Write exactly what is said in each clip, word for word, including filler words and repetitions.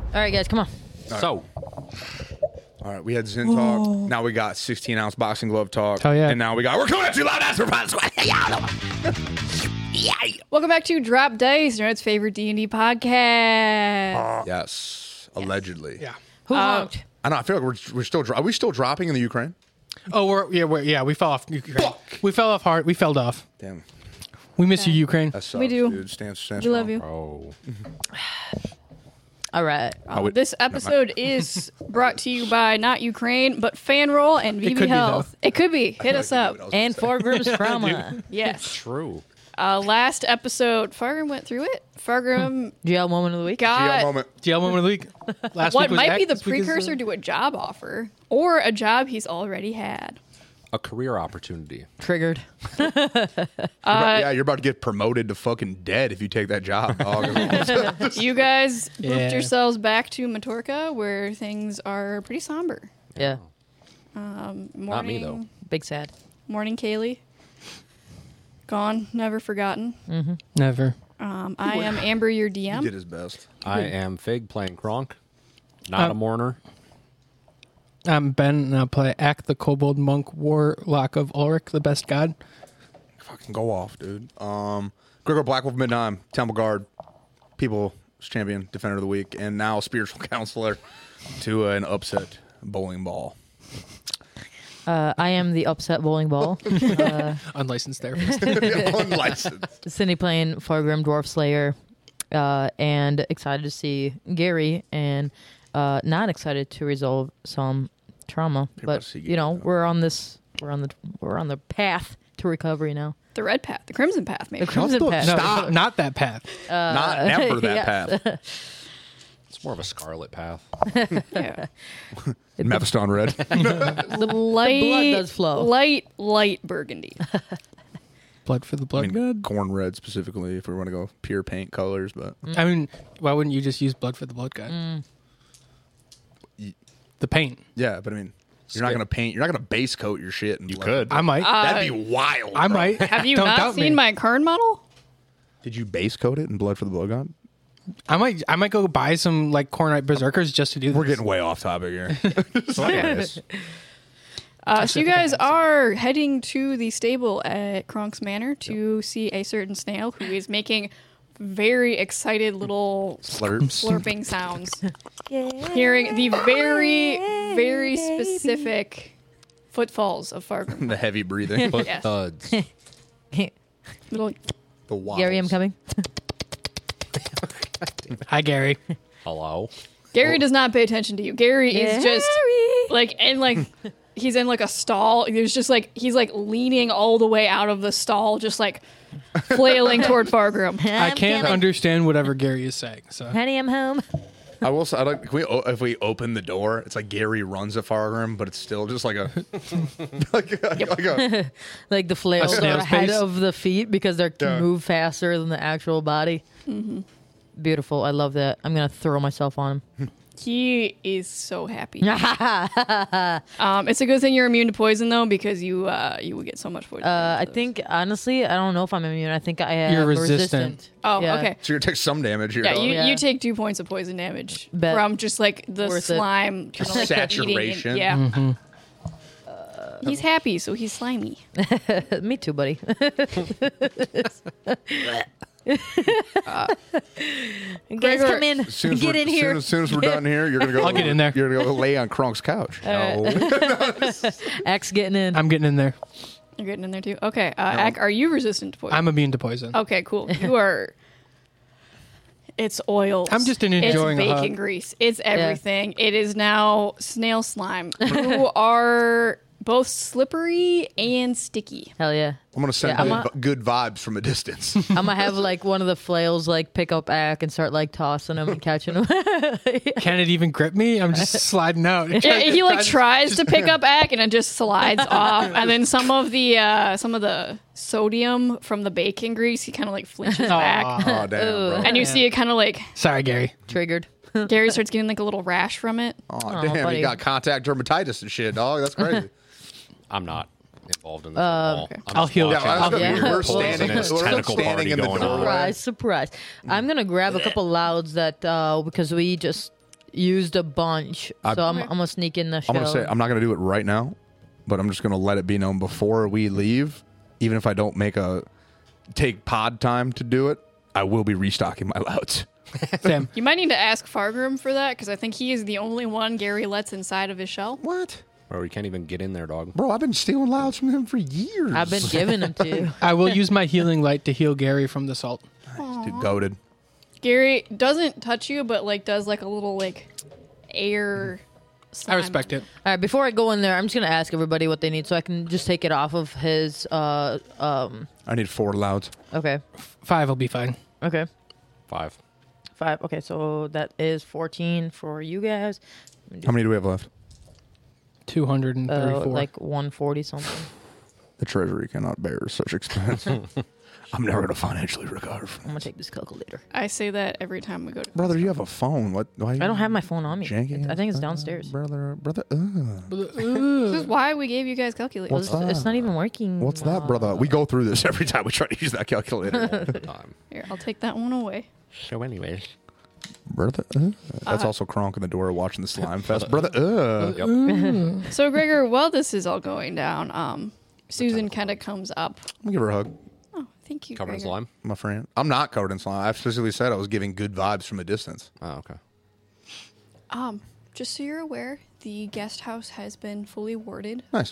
All right, guys, come on. Right. So, All right, we had Zen talk. Now we got sixteen ounce boxing glove talk. Oh, yeah. And now we got we're coming at you loud ass for fun squad. Welcome back to Drop Dice, Nerd's favorite D and D podcast. Yes, allegedly. Yeah. Who Uh, honked? I know. I feel like we're we're still dro- are we still dropping in the Ukraine? Oh, we're yeah, we're, yeah. We fell off. Ukraine. We fell off hard. We fell off. Damn, We miss you, Ukraine. that sucks, We do. Dude. Stand, stand We love strong. you. oh, All right. I would- This episode is brought to you by not Ukraine, but Fanroll and V It B could be, Health. It could be. Hit us up. And Fargrim's trauma. Yes. true. Uh, last episode, Fargrim went through it. Fargrim G L moment of the week. G L got moment. D L moment of the week. Last what week was might X, be the this week is, uh, precursor to a job offer or a job he's already had. A career opportunity. Triggered. You're about- yeah, you're about to get promoted to fucking dead if you take that job, dog. You guys moved Yeah. yourselves back to Matorka, where things are pretty somber. Yeah. Morning, Not me, though. Big sad. Morning, Kaylee. Gone, never forgotten. Never. Um, I am Amber, your D He M. did his best. I am Fig playing Kronk. Not Uh, a mourner. I'm Ben, and I'll play Ack, the Kobold Monk Warlock of Ulrich, the best god. Fucking go off, dude. Um, Gregor Blackwolf Midnime, Temple Guard, People's Champion, Defender of the Week, and now Spiritual Counselor to an upset bowling ball. Uh, I am the upset bowling ball. Unlicensed therapist. Unlicensed. Cindy playing Fargrim Dwarf Slayer. Uh, and excited to see Gary and uh, not excited to resolve some trauma. People But see you know, Gary, though. we're on this we're on the we're on the path to recovery now. The red path, the crimson path, maybe. The Crimson the- Path. No, Stop. not that path. Not ever that yes. path. It's more of a scarlet path. Yeah. Mephiston Red. The, Light, the blood does flow. Light, light burgundy. Blood for the I blood mean, god. corn red specifically, if we want to go pure paint colors, but I mean, why wouldn't you just use blood for the blood god? The paint. yeah, but I mean, you're not Skip. gonna paint. You're not gonna base coat your shit. And You could. I might. That'd be wild. I bro. might. Have you Don't not doubt seen me. my Karn model? Did you base coat it in Blood for the Blood God? I might. I might go buy some like Cornite Berserkers just to do. We're this. getting way off topic here. So anyways, Uh, so you guys are heading to the stable at Kronk's Manor to see a certain snail who is making very excited little Slurps. slurping sounds. Hearing the very, very specific footfalls of Fargrim. The heavy breathing. foot Yes. thuds. Little, The wobbles. Gary, I'm coming. Hi, Gary. Hello. Gary does not pay attention to you. Gary is just Gary! like in like he's in like a stall. There's just like he's like leaning all the way out of the stall, just like flailing toward Fargrim. I can't coming. understand whatever Gary is saying. So Honey, I'm home. I will say, I like if we, o- if we open the door, it's like Gary runs a Fargrim, but it's still just like a like a, like a Like the flails are snail's ahead pace. of the feet because they can Yeah. move faster than the actual body. Beautiful. I love that. I'm gonna throw myself on him. He is so happy. um, it's a good thing you're immune to poison though, because you uh, you would get so much poison. Uh, I damage. think honestly, I don't know if I'm immune. I think I am You're resistant. resistant. Oh, Yeah. okay. so you're gonna take some damage here. Yeah, dog. you, Yeah. you take two points of poison damage Bet. from just like the Worth it. slime, kinda, like, Saturation. eating and- yeah, Mm-hmm. he's happy, so he's slimy. Me too, buddy. Guys, come in. As soon as Get we're- in as here. Soon as, soon as we're done here, you're gonna go. I'll get in there. You're gonna go lay on Kronk's couch. All Axe getting in. I'm getting in there. You're getting in there too. Okay, uh, Ak, are you resistant to poison? I'm immune to poison. Okay, cool. You are. It's oils. I'm just enjoying a It's hug. bacon grease. It's everything. It is now snail slime. You are both slippery and sticky. Hell yeah. I'm gonna send Yeah, I'm good, a- vi- good vibes from a distance. I'm gonna have like one of the flails like pick up Ack and start like tossing him and catching him. Can it even grip me? I'm just sliding out. Yeah, he like tries to pick up Ak and it just slides off, and then some of the uh, some of the sodium from the bacon grease, he kind of like flinches back, Oh damn, bro. and you see it kind of like Sorry, Gary. Triggered. Gary starts getting like a little rash from it. Oh, Aw, damn, buddy. you got contact dermatitis and shit, dog. That's crazy. I'm not involved in this Uh, at all. okay. I'm I'll just heal- watching Yeah, I was the gonna- weird we're poisonous standing- we're tentacle standing party in the going doorway. on. Surprise, surprise. I'm gonna grab a couple louds that uh because we just used a bunch, I- so I'm, Okay. I'm gonna sneak in the show. I'm gonna say I'm not gonna do it right now, but I'm just gonna let it be known before we leave. Even if I don't make a take pod time to do it, I will be restocking my louds. Sam. You might need to ask Fargrim for that because I think he is the only one Gary lets inside of his shell. What, Or you can't even get in there, dog. bro? I've been stealing louds from him for years. I've been giving them to you. I will use my healing light to heal Gary from the salt. Dude, goated. Gary doesn't touch you, but like does like a little like air. I slime. respect it. All right, before I go in there, I'm just gonna ask everybody what they need, so I can just take it off of his. Uh, um. I need four louds. Okay. Five will be fine. Okay. Five. Five. Okay, so that is fourteen for you guys. How many do we have left? two hundred Uh, thirty-four. like one forty something. The treasury cannot bear such expense. I'm never gonna financially recover from I'm gonna this. take this calculator. I say that every time we go to. Brother, you have a phone. What? Why I don't have my phone on me. janky I think it's ass- downstairs. Brother, brother. Uh. This is why we gave you guys calculators. What's It's, it's that? not even working. What's that, Uh, brother? We go through this every time we try to use that calculator. Time. Here, I'll take that one away. So, anyways. brother, uh. That's also Kronk in the door watching the slime fest. Brother, uh. Yep. So Gregor, while this is all going down, um, Susan kind of comes up. I'm gonna give her a hug, Oh, thank you, Covered in Gregor. slime. my friend. I'm not covered in slime. I specifically said I was giving good vibes from a distance. Oh, okay. Um, just so you're aware, the guest house has been fully warded. Nice.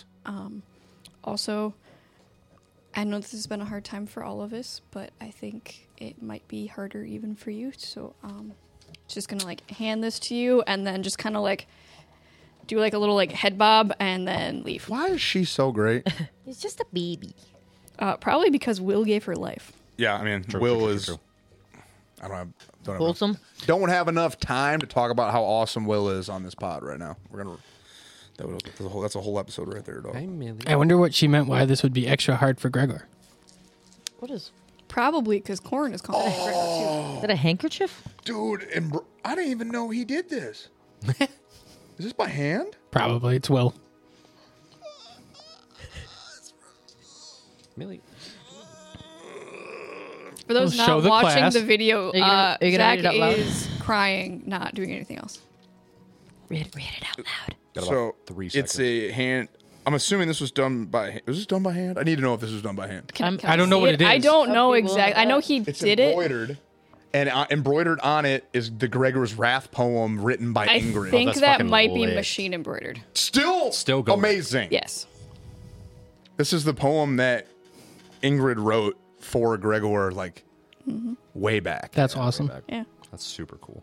Also, I know this has been a hard time for all of us, but I think it might be harder even for you. So, um, just gonna like hand this to you, and then just kind of like do like a little like head bob, and then leave. Why is she so great? It's just a baby. Uh, probably because Will gave her life. Yeah, I mean, True, Will true, true, is. true. I don't have. Don't have, Wholesome. don't have enough time to talk about how awesome Will is on this pod right now. We're gonna. That would, that's, a whole, that's a whole episode right there, dog. Hey, Millie. I wonder what she meant why this would be extra hard for Gregor. What is? Probably because Corn is calling it Gregor Is that a handkerchief? Dude, and br- I didn't even know he did this. Is this by hand? Probably. It's Will. Millie. too. For those We'll show not the watching class. the video, Are you gonna- uh, are you gonna read Zach it out loud? is crying, not doing anything else. Read, read it out loud. Got about So three it's seconds. a hand. I'm assuming this was done by. hand. Was this done by hand? I need to know if this was done by hand. Can, I'm- can I don't know see what it I is. don't know Okay, well, exactly. I know uh, he It's did it. embroidered, and uh, embroidered on it is the Gregor's Wrath poem written by I Ingrid. think that's that fucking might be lit. machine embroidered. Still, Still going. amazing. Yes. This is the poem that Ingrid wrote for Gregor, like way back. That's awesome. Back. Yeah. That's super cool.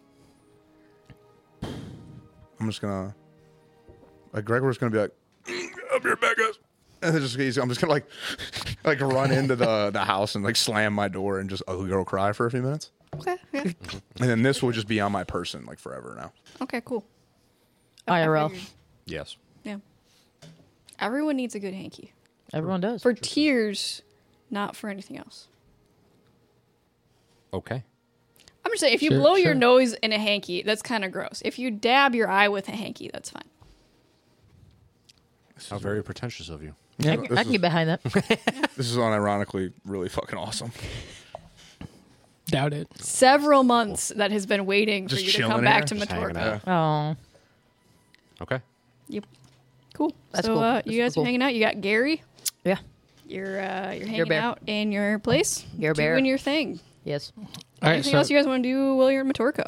I'm just gonna, like, Gregor's gonna be like, "Up here, Becca," and then just he's, I'm just gonna like, like run into the the house and like slam my door and just ugly girl cry for a few minutes, Okay. Yeah. and then this will just be on my person like forever now. Okay. Cool. I R L. figured. Yes. Yeah. Everyone needs a good hanky Everyone does. for tears, not for anything else. Okay. I'm just saying, if you Sure, blow your sure. nose in a hanky, that's kind of gross. If you dab your eye with a hanky, that's fine. How very pretentious of you. I, Yeah. can- This I can get is- behind that. This is unironically really fucking awesome. Doubt it. Several months that has been waiting for Just you to chilling come back here? to Just hanging Matorka. out. Oh, Okay. Yep. Cool. That's so cool. Uh, That's you guys cool. are hanging out. You got Gary. yeah. You're uh, you're hanging bear. out in your place. You're a bear. Doing your thing. Yes. All right. Anything So else you guys want to do while you're in Matorka?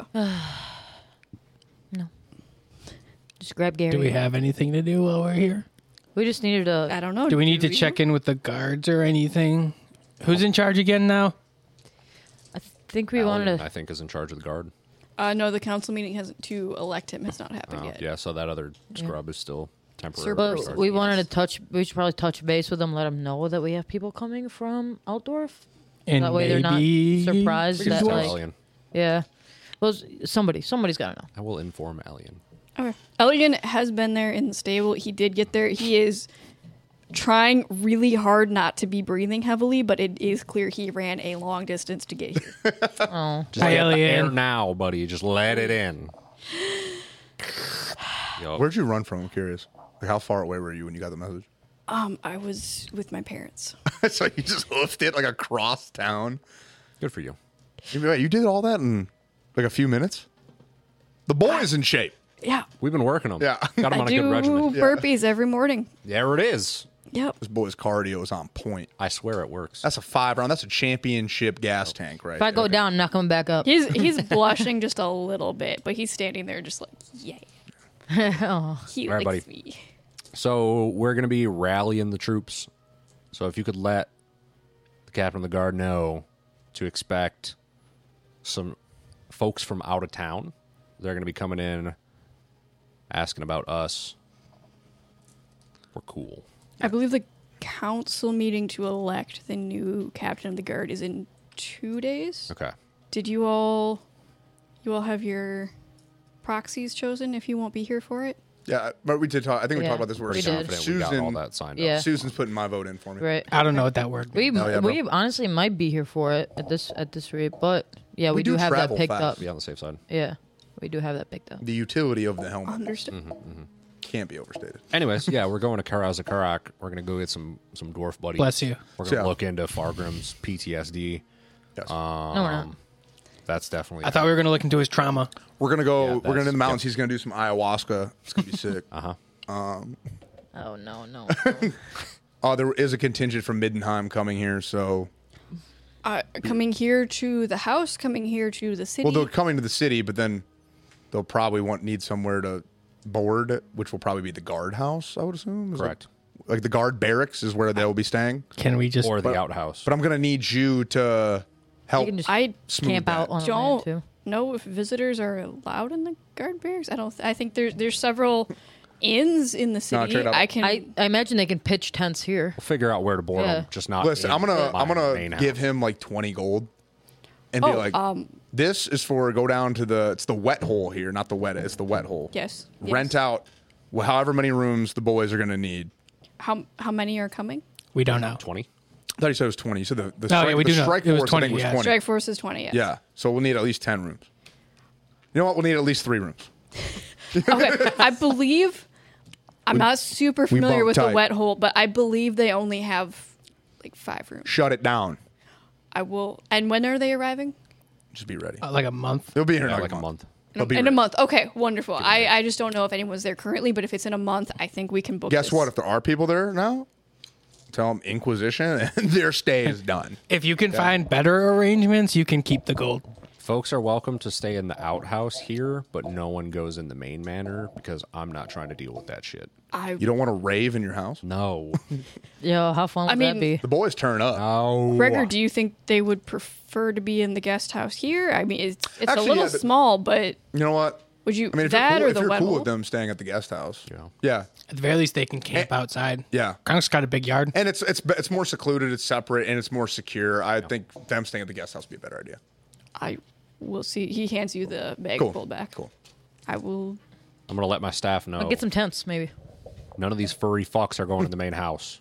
Just grab Gary. do we have anything to do while we're here? We just needed to. I don't know. Do we need to check in with the guards or anything? Who's in charge again now? I think we wanted Allian, to. I think, is in charge of the guard. Uh, no, the council meeting has to elect him has not happened Oh, yet. yeah, so that other scrub is still temporary. But Sir, we yes. wanted to touch. We should probably touch base with them. Let them know that we have people coming from Altdorf. And That way they're not maybe surprised We can that, tell like- Allian. Yeah. Well, s- somebody. Somebody's got to know. I will inform Allian. Okay. Elligan has been there in the stable. He did get there. He is trying really hard not to be breathing heavily, but it is clear he ran a long distance to get here. Oh. Just Hi, get the Allian. air now, buddy. Just let it in. Yo, Where'd you run from? I'm curious. Like, how far away were you when you got the message? um, I was with my parents. So you just hoofed it like across town. good for you. You, wait, you did all that in like a few minutes? The boy is in shape. Yeah. We've been working them. Yeah. Got them I on a do good regimen. burpees every morning. There it is. Yep. This boy's cardio is on point. I swear it works. That's a five round. That's a championship gas tank, right? If I go there. down, I'm not coming back up. He's he's blushing just a little bit, but he's standing there just like, yay. Oh. He All right, likes buddy. me. So we're going to be rallying the troops. So if you could let the captain of the guard know to expect some folks from out of town. They're going to be coming in asking about us. We're cool. I believe the council meeting to elect the new captain of the guard is in two days. Okay. Did you all you all have your proxies chosen if you won't be here for it? Yeah, but we did talk. I think we Yeah, talked about this. Where we Pretty did. confident we got all Susan, that signed Yeah. up. Susan's putting my vote in for me. Right. I don't know what that word We means. Oh, yeah, we bro. honestly might be here for it at this at this rate, but yeah, we, We do, do have that travel picked fast. up. Be on the safe side. Yeah, we do have that picked up. The utility of the helmet Understood. can't be overstated. Anyways, yeah, we're going to Karazakarak. We're going to go get some some dwarf buddies. Bless you. We're going to Yeah. look into Fargrim's P T S D. Yes. no, we're not. That's definitely. I thought we were going to look into his trauma. we're gonna go. Yeah, we're gonna that's- in the mountains. yep. He's gonna do some ayahuasca. It's gonna be sick. Uh huh. Oh no, no. Oh, there is a contingent from Middenheim coming here. So, Uh, coming here to the house, coming here to the city. well, they're coming to the city, but then they'll probably want need somewhere to board, which will probably be the guard house. I would assume. Is Correct. Like, like the guard barracks is where they'll be staying. Can we just... Or the But- outhouse. But I'm gonna need you to You help. can just I smooth camp that. out on the land don't too. know if visitors are allowed in the guard barracks. I don't. Th- I think there's there's several inns in the city. straight up. I can. I, I imagine they can pitch tents here. We'll figure out where to board Yeah. them. Just not. Listen, in I'm gonna my I'm gonna main give house. him like twenty gold, and oh, be like, um, this is for go down to the it's the wet hole here, not the wet. It's the wet hole. yes, yes. Rent out well, however many rooms the boys are gonna need. How how many are coming? We don't know. twenty. I thought you said it was twenty. You said the, the No, strike, yeah, we the do know. strike It was force I twenty, think was yeah. twenty. Strike Force is twenty. Yes. Yeah, so we'll need at least ten rooms. You know what? We'll need at least three rooms. Okay. I believe. I'm not super familiar bunk with the tight. wet hole, but I believe they only have like five rooms. Shut it down. I will. And when are they arriving? Just be ready. Uh, like a month. They'll be here in Yeah, like, like a month. They'll be in ready. a month. Okay, wonderful. I, I just don't know if anyone's there currently, but if it's in a month, I think we can book. Guess this. what? If there are people there now, tell them Inquisition, and their stay is done. If you can find better arrangements, you can keep the gold. Folks are welcome to stay in the outhouse here, but no one goes in the main manor because I'm not trying to deal with that shit. I You don't want to rave in your house. No. Yo, how fun would I that mean- be? The boys turn up. No. Gregor, do you think they would prefer to be in the guest house here? I mean, it's, it's Actually, a little yeah, the- small, but You know what? would you I mean, if that you're cool, or if the you're wet cool hole? with them staying at the guest house, Yeah. yeah, At the very least, they can camp outside. yeah. Gronk's got a big yard. And it's it's it's more secluded, it's separate, and it's more secure. I think them staying at the guest house would be a better idea. I will see. He hands you the bag Cool. pulled back. Cool. I will. I'm going to let my staff know. I'll get some tents, maybe. None of these furry fucks are going in the main house.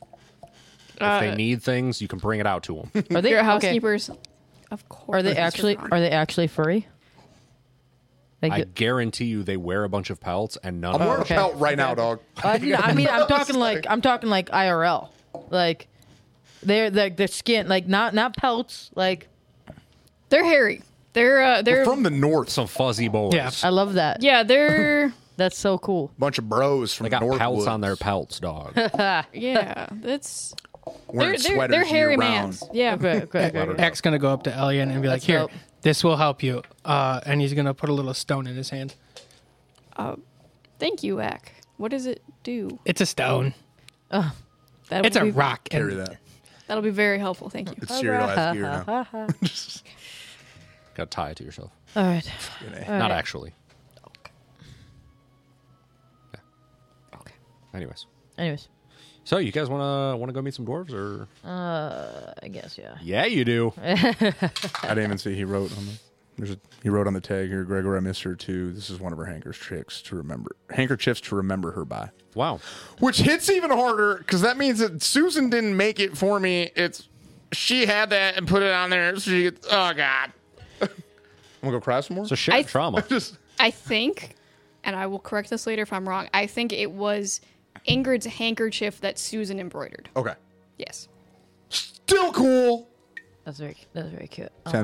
If Uh, they need things, you can bring it out to them. Are they Your okay. housekeepers, of course. Are they actually are they actually furry? They I get, guarantee you they wear a bunch of pelts and none I'm of wearing okay. a pelt right now, dog. I, mean, I mean, I'm talking like I'm talking like I R L, like they're like their skin, like not not pelts. Like They're hairy. They're uh, they're We're from the north. some fuzzy boys. Yeah. I love that. yeah. They're That's so cool. Bunch of bros from They got Northwoods pelts on their pelts, dog. yeah. That's wearing they're they're, sweaters they're hairy year-round. mans. Yeah. Okay, okay, okay. okay. X gonna go up to Elian and be like, That's "Here, dope. this will help you," uh, and he's gonna put a little stone in his hand. Thank you, Ak. What does it do? It's a stone. That'll It's a be, rock. Carry and that. That'll be very helpful. Thank you. It's serialized gear now. Got to tie it to yourself. All right. Not actually. Okay. Anyways. Anyways, So you guys want to want to go meet some dwarves or? I guess yeah. Yeah, you do. I didn't even see he wrote on the. There's a, he wrote on the tag here, Gregor, I miss her too. This is one of her handkerchiefs to remember. Handkerchiefs to remember her by. Wow. Which hits even harder because that means that Susan didn't make it for me. It's she had that and put it on there. So she, oh god. I'm gonna go cry some more. So shared I- trauma. Just I think, and I will correct this later if I'm wrong. I think it was Ingrid's handkerchief that Susan embroidered. okay. Yes. Still cool. That's very that's very cute. Um, Ten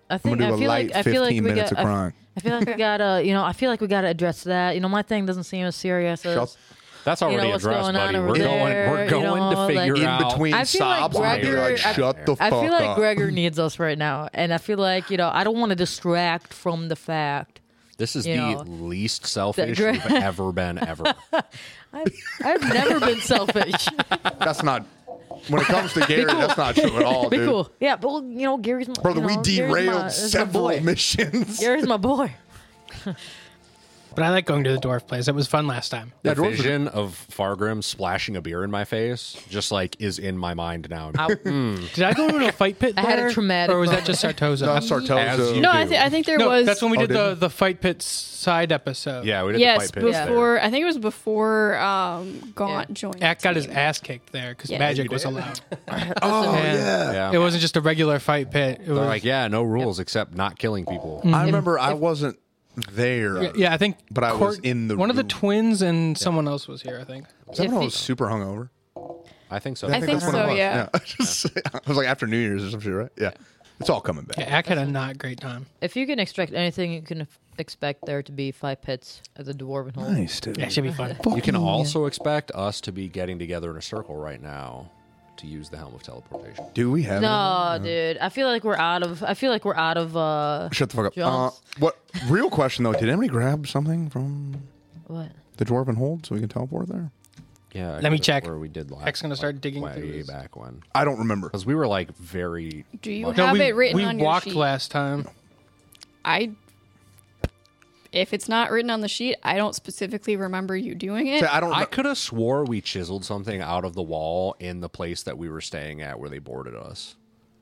I I'm think gonna do I a feel light like I feel like fifteen we minutes got. of I, crying. I feel like we gotta. You know, I feel like we gotta address that. You know, my thing doesn't seem as serious as. Shut- That's You already know what's addressed, going on buddy. over We're going. there, We're you going know, to like- figure In out. between I feel like sobs, I'm gonna be Gregor- like, I- shut the fuck I feel like up. Gregor needs us right now, and I feel like you know I don't want to distract from the fact. This is you the know, least selfish Gre- you've ever been, ever. I've, I've never been selfish. That's not. When it comes to Gary, that's not true at all, Be dude. cool. Yeah, but well, you know, Gary's my Brother, you know, we Gary's my- derailed that's my several boy. missions. Gary's my boy. But I like going to the dwarf place. It was fun last time. The Yeah, dwarves are- vision of Fargrim splashing a beer in my face just like is in my mind now. Did I go into a fight pit I there? had a traumatic Or was that moment. just Sartosa? No, that's Sartosa. As you No, do. I, th- I think there No, was. that's when we Oh, did the, did the fight pit side episode. Yeah, we did yes, the fight pit there. before. I think it was before um, Gaunt Yeah. joined. Ack got the his team. ass kicked there because Yeah. magic was allowed. Oh, And yeah. Yeah. It wasn't just a regular fight pit. It They're was like, yeah, no rules except not killing people. I remember I wasn't there. yeah, yeah, I think. But I was in the one of the room. twins and someone else was here. I think. Was that If when I he- was super hungover? I think so. I think that's when it so, was. yeah. Just- it was like after New Year's or some shit, right? Yeah. It's all coming back. Yeah, Ack had a not great time. If you can expect anything, you can f- expect there to be five pits at the Dwarven Hole. Nice, dude. Yeah, it should be fun. You can also expect us to be getting together in a circle right now to use the Helm of Teleportation. Do we have No, dude. I feel like we're out of. I feel like we're out of. uh it? Shut the fuck up. Uh, Jones. what? Real question, though. Did anybody grab something from What? the Dwarven Hold so we can teleport there? Yeah, Let me that's check. Where we did last. Heck's gonna start digging way through this. back when, I don't remember. because we were like very. Do you much- have we, it written we on your walked sheet? last time. I. If it's not written on the sheet, I don't specifically remember you doing it. Say, I don't. I I, could have swore we chiseled something out of the wall in the place that we were staying at where they boarded us.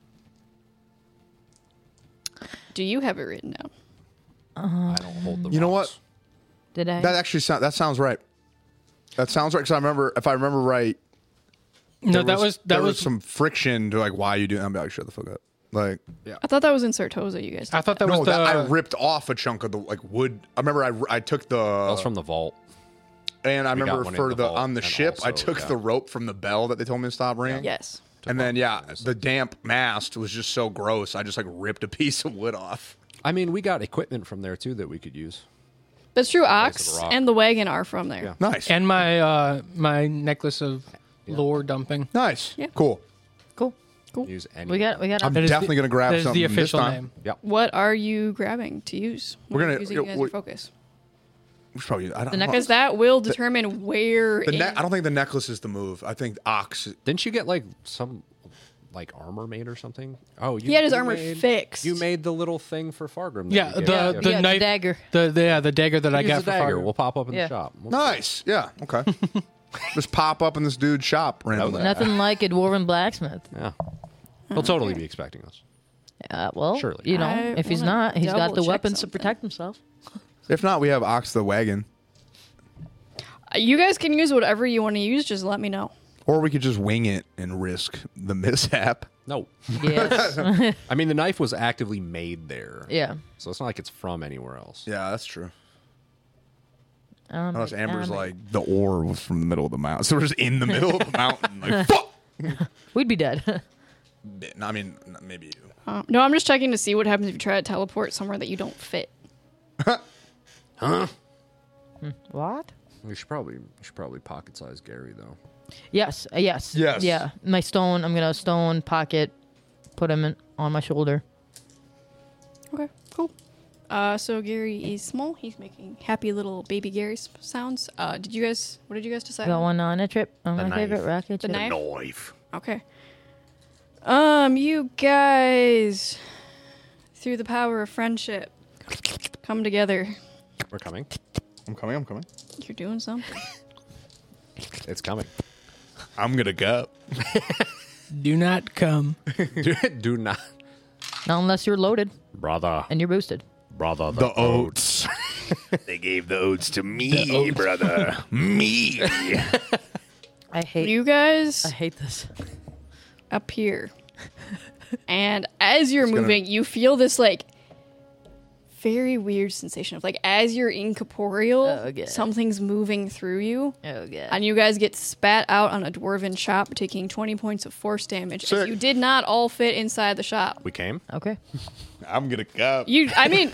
Do you have it written down? I don't hold the. You know rocks. what? Did I? That actually sound, that sounds right. That sounds right because I remember if I remember right. No, there that was that there was. was some friction to like why you do. I'm like shut the fuck up. Like I thought that was in Sartosa. You guys. I thought that no, was the. that, I ripped off a chunk of the like wood. I remember I, I took the That was from the vault. and I we got remember one in for the the vault on the and ship I also, took yeah. the rope from the bell that they told me to stop ringing. Yes. And then yeah, the damp mast was just so gross. I just like ripped a piece of wood off. I mean, we got equipment from there too that we could use. That's true. of Ox the rock. and the wagon are from there. Yeah. Nice, and my uh my necklace of lore dumping. nice, Yeah. cool. Cool. Use any. We got. We got. I'm That is definitely the- gonna grab that is something the this official time. name. Yep. What are you grabbing to use? We're What are gonna- you using yeah, as we- your focus. We should probably. I don't The know. necklace- Because that will determine where. The in- ne- I don't think the necklace is the move. I think ox. Didn't you get like some like armor made or something? Oh, you, He had his you armor made- fixed. You made the little thing for Fargrim. that Yeah, we the gave Yeah, you. the yeah, the knife dagger. The, the yeah the dagger that I Use got the for dagger. Fargo. We'll pop up in Yeah. the shop. We'll- Nice. Yeah. Okay. Just pop up in this dude's shop randomly. Nothing like a Dwarven blacksmith. Yeah. He'll totally be expecting us. Uh, well, Surely. you know, I if he's wanna not, he's got the double-check weapons to something. protect himself. If not, we have ox the wagon, You guys can use whatever you want to use. Just let me know. or we could just wing it and risk the mishap. No. Yes. I mean, the knife was actively made there. yeah. So it's not like it's from anywhere else. Yeah, that's true. Um, Unless Amber's um, like the ore was from the middle of the mountain, so we're just in the middle of the mountain. Like fuck. we'd be dead. I mean, maybe. Um, no, I'm just checking to see what happens if you try to teleport somewhere that you don't fit. What? We should probably we should probably pocket size Gary though. Yes. uh, Yes. Yes. Yeah. My stone. I'm gonna stone pocket. Put him in, on my shoulder. Okay, cool. Uh, so Gary is small. He's making happy little baby Gary s- sounds. Uh, did you guys? What did you guys decide? Going on a trip on The my knife. favorite rocket The ship. knife? Knife. Okay. Um, you guys, through the power of friendship, come together. We're coming. I'm coming. I'm coming. You're doing something. It's coming. I'm gonna go. Do not come. do, do not, Not unless you're loaded brother, and you're boosted. brother. The oats. They gave the oats to me, brother. Me. I hate. You guys I hate this. appear, and as you're gonna- moving, you feel this like very weird sensation of like as you're incorporeal, Oh, God. something's moving through you. Oh yeah. And you guys get spat out on a dwarven shop, taking twenty points of force damage. As Sick. you did not all fit inside the shop. We came. Okay. I'm gonna go. You, I mean,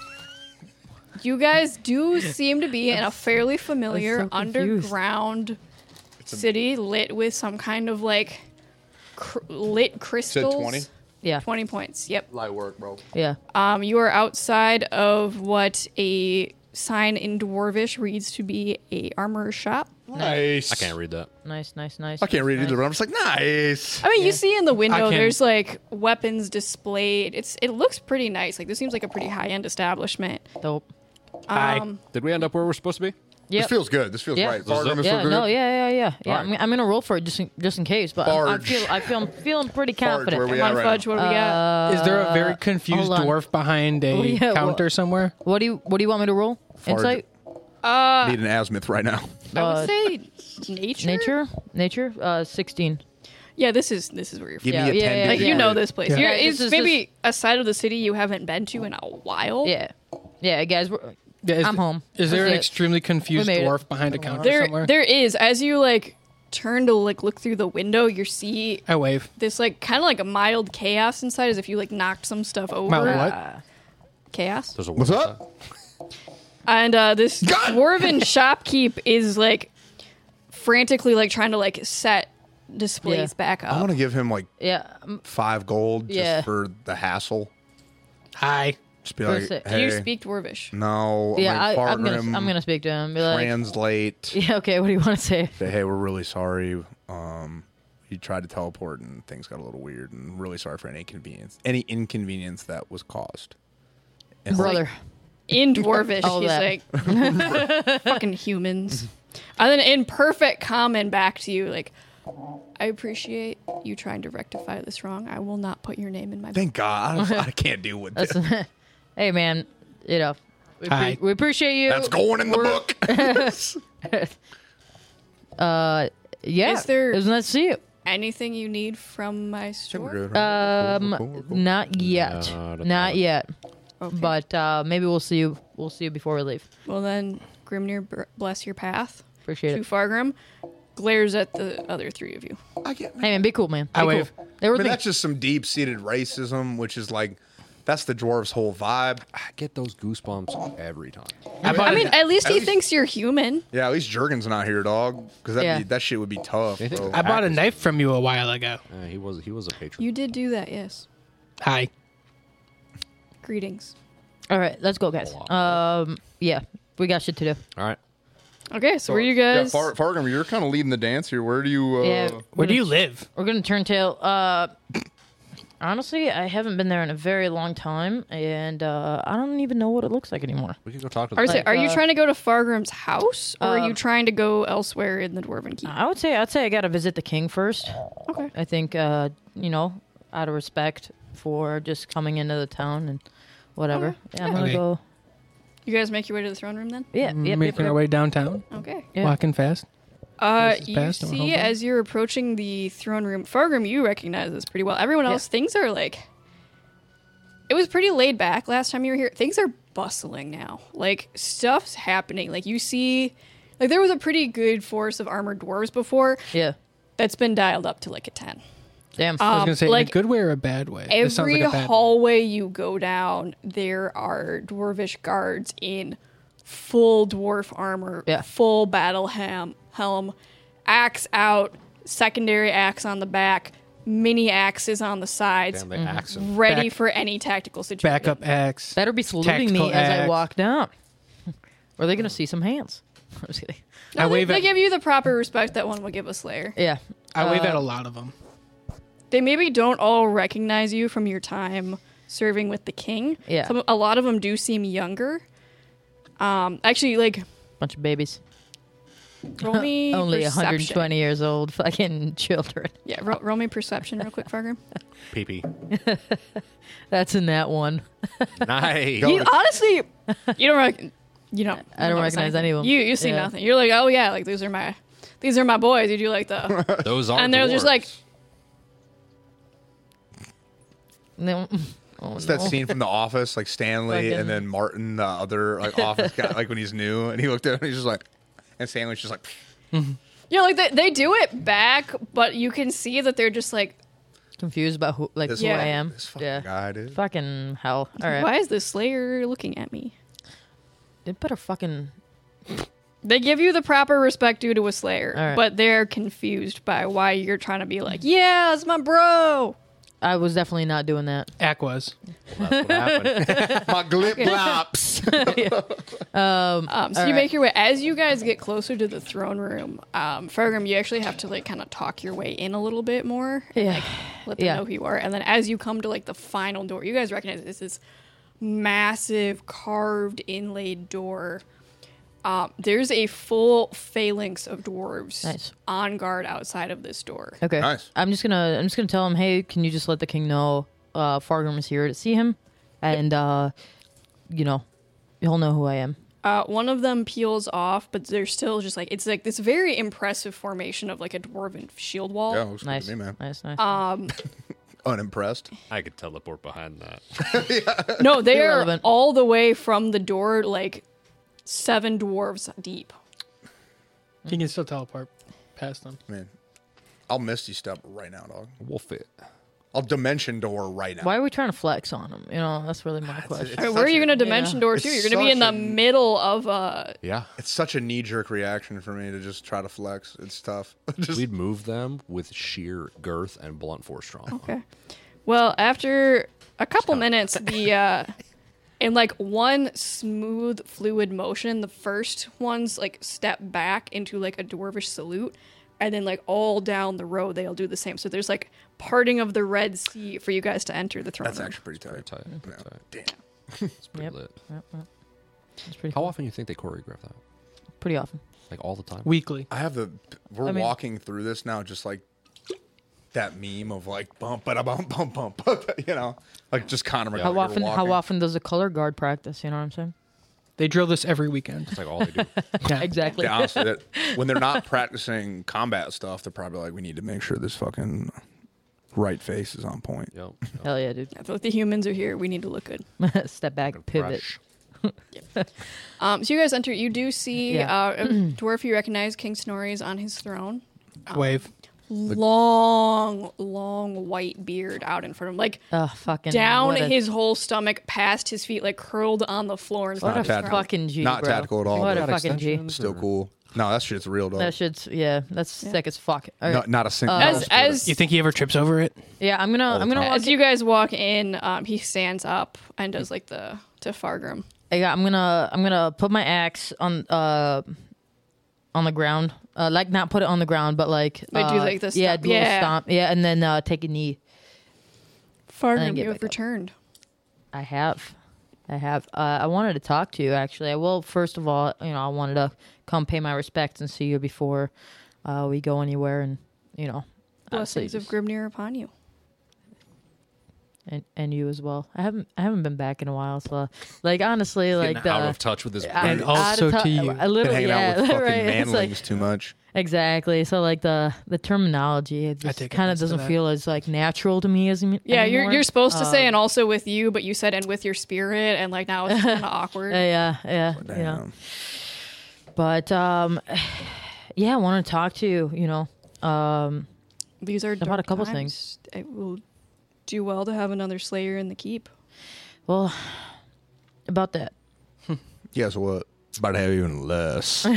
you guys do seem to be in a fairly familiar I'm so confused. underground city lit with some kind of like cr- lit crystals. twenty? Yeah. twenty points. Yep. Light work, bro. Yeah. Um, you are outside of what a sign in Dwarvish reads to be a armorer's shop. Nice. I can't read that. Nice. Nice. Nice. I can't read nice. either, but I'm just like, nice. I mean, you see in the window, I can- there's like weapons displayed. It's it looks pretty nice. Like this seems like a pretty high end establishment. Dope. Hi. Um, Did we end up where we're supposed to be? This Yeah. feels good. This feels Yeah. right. This is Fargrim it? is Yeah, so no, good. yeah, yeah, yeah, yeah. Alright. I'm, I'm gonna roll for it just in, just in case, but I, I Barge. feel I feel I'm feeling pretty Barge, confident. where we Come at on, right Fudge, what do we got? Is there a very confused hold on. dwarf behind a Oh, yeah, counter well- somewhere? What do you What do you want me to roll? Farge. Insight, Uh, Need an azimuth right now. I uh, would say nature. nature, nature. Uh, sixteen. Yeah, this is this is where you're from. Give Yeah, me a yeah, ten. yeah, Like dude. you yeah. know this place. Yeah. You're, Yeah, it's this is maybe a side of the city you haven't been to in a while. Yeah, yeah, guys. We're, Yeah, is I'm th- home. Is there That's an it. extremely confused We made it. dwarf behind a counter There somewhere? there is. As you like turn to like look through the window, you see I wave. this like kind of like a mild chaos inside, as if you like knocked some stuff over. Mild what? Uh, chaos. There's a What's wolf up? And uh, this God! dwarven shopkeep is like frantically like trying to like set displays Yeah. back I up. want to give him like yeah. um, five gold just Yeah. for the hassle. Hi. Just be Where's like, it? Do hey, you speak Dwarvish? no. Yeah, like, I, I'm gonna Fargrim, I'm gonna speak to him. Be like, translate. yeah, okay. What do you want to say? Say, hey, we're really sorry. Um, you tried to teleport and things got a little weird, and really sorry for any inconvenience, any inconvenience that was caused. And Brother. In Dwarvish, All he's that. like, fucking humans. And then in perfect common back to you, like, I appreciate you trying to rectify this wrong. I will not put your name in my book. Thank God, I, don't, I can't deal with That's, this. hey man, you know, we, Hi. pre- we appreciate you. That's going in the We're- book. Uh, yeah. Is there- It was nice to see you. Anything you need from my store? We're good, right? Um, Cool, cool, cool, cool. not yet, No, that's not not- yet. Okay. But uh, maybe we'll see you. We'll see you before we leave. Well, then, Grimnir, br- bless your path Appreciate to it. Fargrim, glares at the other three of you. I get. Hey man, be cool, man. Be I cool. wave. They I were mean, big- that's just some deep-seated racism, which is like, that's the dwarves' whole vibe. I get those goosebumps every time. I, bought I mean, a, at least At he least- thinks you're human. Yeah, at least Jurgen's not here, dog, because that Yeah. be that shit would be tough. Anything- Bro. I bought a knife from you a while ago. Uh, he was he was a patron. You did do that, yes. Hi. Greetings. All right, let's go, guys. Um, yeah, we got shit to do. All right. Okay, so where you Yeah, guys? Far- Fargrim, you're kind of leading the dance here. Where do you? Uh, Yeah, Where do you live? we're gonna turn tail. Uh, honestly, I haven't been there in a very long time, and uh, I don't even know what it looks like anymore. We can go talk to I was the say, are you uh, trying to go to Fargrim's house, or are uh, you trying to go elsewhere in the Dwarven Keep? I would say I'd say I gotta visit the king first. Okay. I think uh, you know, out of respect for just coming into the town and whatever. Okay. Yeah, I'm gonna Okay. go. You guys make your way to the throne room then? Yeah, yep, yep, Making yep. our way downtown. Okay. Yeah. Walking fast. Uh, This is you past our see, hometown. as you're approaching the throne room, Fargrim, you recognize this pretty well. Everyone Yeah. else, things are like. It was pretty laid back last time you were here. Things are bustling now. Like, stuff's happening. Like, you see. Like, there was a pretty good force of armored dwarves before Yeah. that's been dialed up to like a ten. Damn. I was Um, going to say, like, in a good way or a bad way? This sounds Every like a bad hallway you go down, there are dwarvish guards in full dwarf armor, Yeah. full battle ham, helm, axe out, secondary axe on the back, mini axes on the sides, damn the accent. ready Back- for any tactical situation. Backup axe. Better be saluting me Tactical as I axe. walk down. Or are they gonna see some hands? I'm just kidding. No, I they, wave they at- give you the proper respect that one would give a slayer. Yeah. I wave Uh, at a lot of them. They maybe don't all recognize you from your time serving with the king. Yeah. Some, a lot of them do seem younger. Um, actually, like, Bunch of babies. roll me Only perception. one hundred twenty years old fucking children. Yeah, ro- roll me perception real quick, Fargrim. Pee pee. That's in that one. Nice. You honestly, you don't rec- you don't. I don't notice recognize anything. any of them. You you see Yeah. nothing. You're like, oh yeah, like these are my, these are my boys. You do like the, Those are and they're just dwarves. like, And then- Oh, It's no. that scene from The Office, like Stanley Fucking- and then Martin, the other like office guy, like when he's new, and he looked at him, and he's just like, and Stanley's just like, Yeah, like they, they do it back, but you can see that they're just like, Confused about who, like this, who Yeah. I am. this fucking Yeah. guy, dude. Fucking hell. All right. why is the Slayer looking at me? They better fucking. They give you the proper respect due to a Slayer, All right. but they're confused by why you're trying to be like, yeah, it's my bro. I was definitely not doing that. Aquas. Well, that's what happened. My glip glops. Um, so All you right. make your way as you guys get closer to the throne room. Um, Fergrim, you actually have to like kind of talk your way in a little bit more. And, Yeah. like, let them Yeah. know who you are, and then as you come to like the final door, you guys recognize this is massive carved inlaid door. Um, there's a full phalanx of dwarves Nice. on guard outside of this door. Okay. Nice. I'm just gonna. I'm just gonna tell him. Hey, can you just let the king know uh, Fargrim is here to see him, and uh, you know, he'll know who I am. Uh, one of them peels off, but they're still just like it's like this very impressive formation of like a dwarven shield wall. Yeah, looks Nice. good to me, man. Nice. Nice. Um, Unimpressed. I could teleport behind that. no, they are Irrelevant. all the way from the door, like seven dwarves deep. He can still teleport past them. Man, I'll Misty Step right now, dog. We'll fit. I'll Dimension Door right now. Why are we trying to flex on him? You know, that's really my question. it's I mean, where are such you a- going to dimension yeah. door It's to? You're going to be in the such a- middle of uh Yeah. It's such a knee jerk reaction for me to just try to flex. It's tough. just, We'd move them with sheer girth and blunt force trauma. Okay. Well, after a couple minutes, the uh in like one smooth, fluid motion, the first ones like step back into like a dwarvish salute, and then like all down the road they'll do the same. So there's like parting of the Red Sea for you guys to enter the throne that's room. actually pretty Very tight. tight. Pretty Yeah. tight. Damn. It's pretty Yep. lit. That's pretty. How Cool. often do you think they choreograph that? Pretty often. Like all the time? Weekly. I have the. We're I mean- walking through this now, just like that meme of like bump, ba bump, bump, bump. You know, like just Conor McGregor. How often? How walking. often does a color guard practice? You know what I'm saying? They drill this every weekend. It's like all they do. Yeah. Exactly. Yeah, honestly, that, when they're not practicing combat stuff, they're probably like, we need to make sure this fucking right face is on point. Yep. Hell yeah, dude. I feel like the humans are here. We need to look good. Step back, pivot. Fresh. Um, so you guys enter. You do see Yeah. uh, a dwarf you recognize. King Snorri is on his throne. Wave. Long, long white beard out in front of him, like Oh, fucking down what a- his whole stomach, past his feet, like curled on the floor in front What a of his tactical. throne. fucking G, Not bro. tactical at all, What a but fucking G. extensions Still or- cool. No, that shit's real, though. That shit's yeah. That's sick as fuck. All No, right. not a single. As as You think he ever trips over it? Yeah, I'm gonna. All the I'm gonna. time. Walk as you guys walk in, um, he stands up and does like the to Fargrim. Yeah, I'm gonna I'm gonna put my axe on uh on the ground. Uh, like not put it on the ground, but like Like, uh, do, like, the yeah, stomp. do a little Yeah. stomp. Yeah, and then uh, take a knee. Fargrim, get you have back up. returned. I have, I have. Uh, I wanted to talk to you actually. I will. First of all, you know, I wanted to come pay my respects and see you before uh, we go anywhere, and you know, obviously Blessings of just- Grimnir upon you. and and you as well. I haven't I haven't been back in a while, so like honestly, like Getting the out of touch with his I- And roots. also out of to tou- you. I Been literally, hanging yeah, out with fucking right. It's like, manlings too much. exactly. So like the the terminology, it just take kind of offense to doesn't that. feel as like natural to me as me. Yeah, you're anymore. you're supposed to say Um, and also with you, but you said and with your spirit, and like now it's kind of awkward. Yeah, yeah, yeah. You know. Damn. But um, yeah, I want to talk to you. You know, um, These are about dark a couple times. It will do well to have another Slayer in the keep. well, about that. Guess what? It's about to have even less.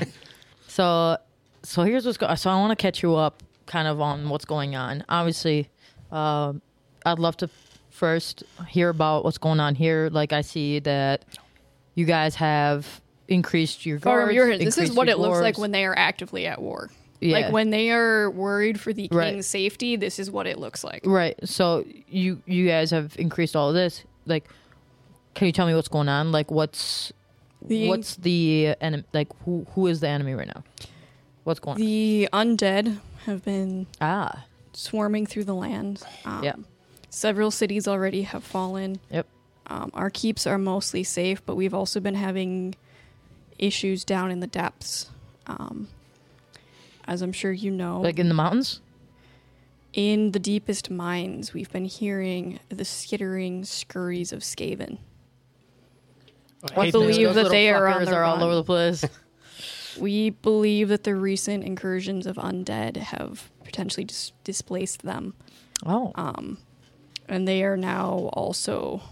So, so here's what's going. So I want to catch you up, kind of on what's going on. Obviously, um, I'd love to first hear about what's going on here. Like I see that you guys have increased your Fargrim, guards. you're- this is increased what your it looks like dwarves. when they are actively at war. Yeah. Like when they are worried for the king's Right. safety, this is what it looks like. Right. So you you guys have increased all of this. Like, can you tell me what's going on? Like, what's The, what's the enemy? Like, who who is the enemy right now? What's going on? the undead have been Ah, swarming through the land. Um, Yeah. Several cities already have fallen. yep. Um, our keeps are mostly safe, but we've also been having issues down in the depths. Um, as I'm sure you know. Like in the mountains. in the deepest mines, we've been hearing the skittering scurries of Skaven. I I hate believe those. that Those they little are on fuckers the are all run. over the place. We believe that the recent incursions of undead have potentially dis- displaced them, Oh, um, and they are now also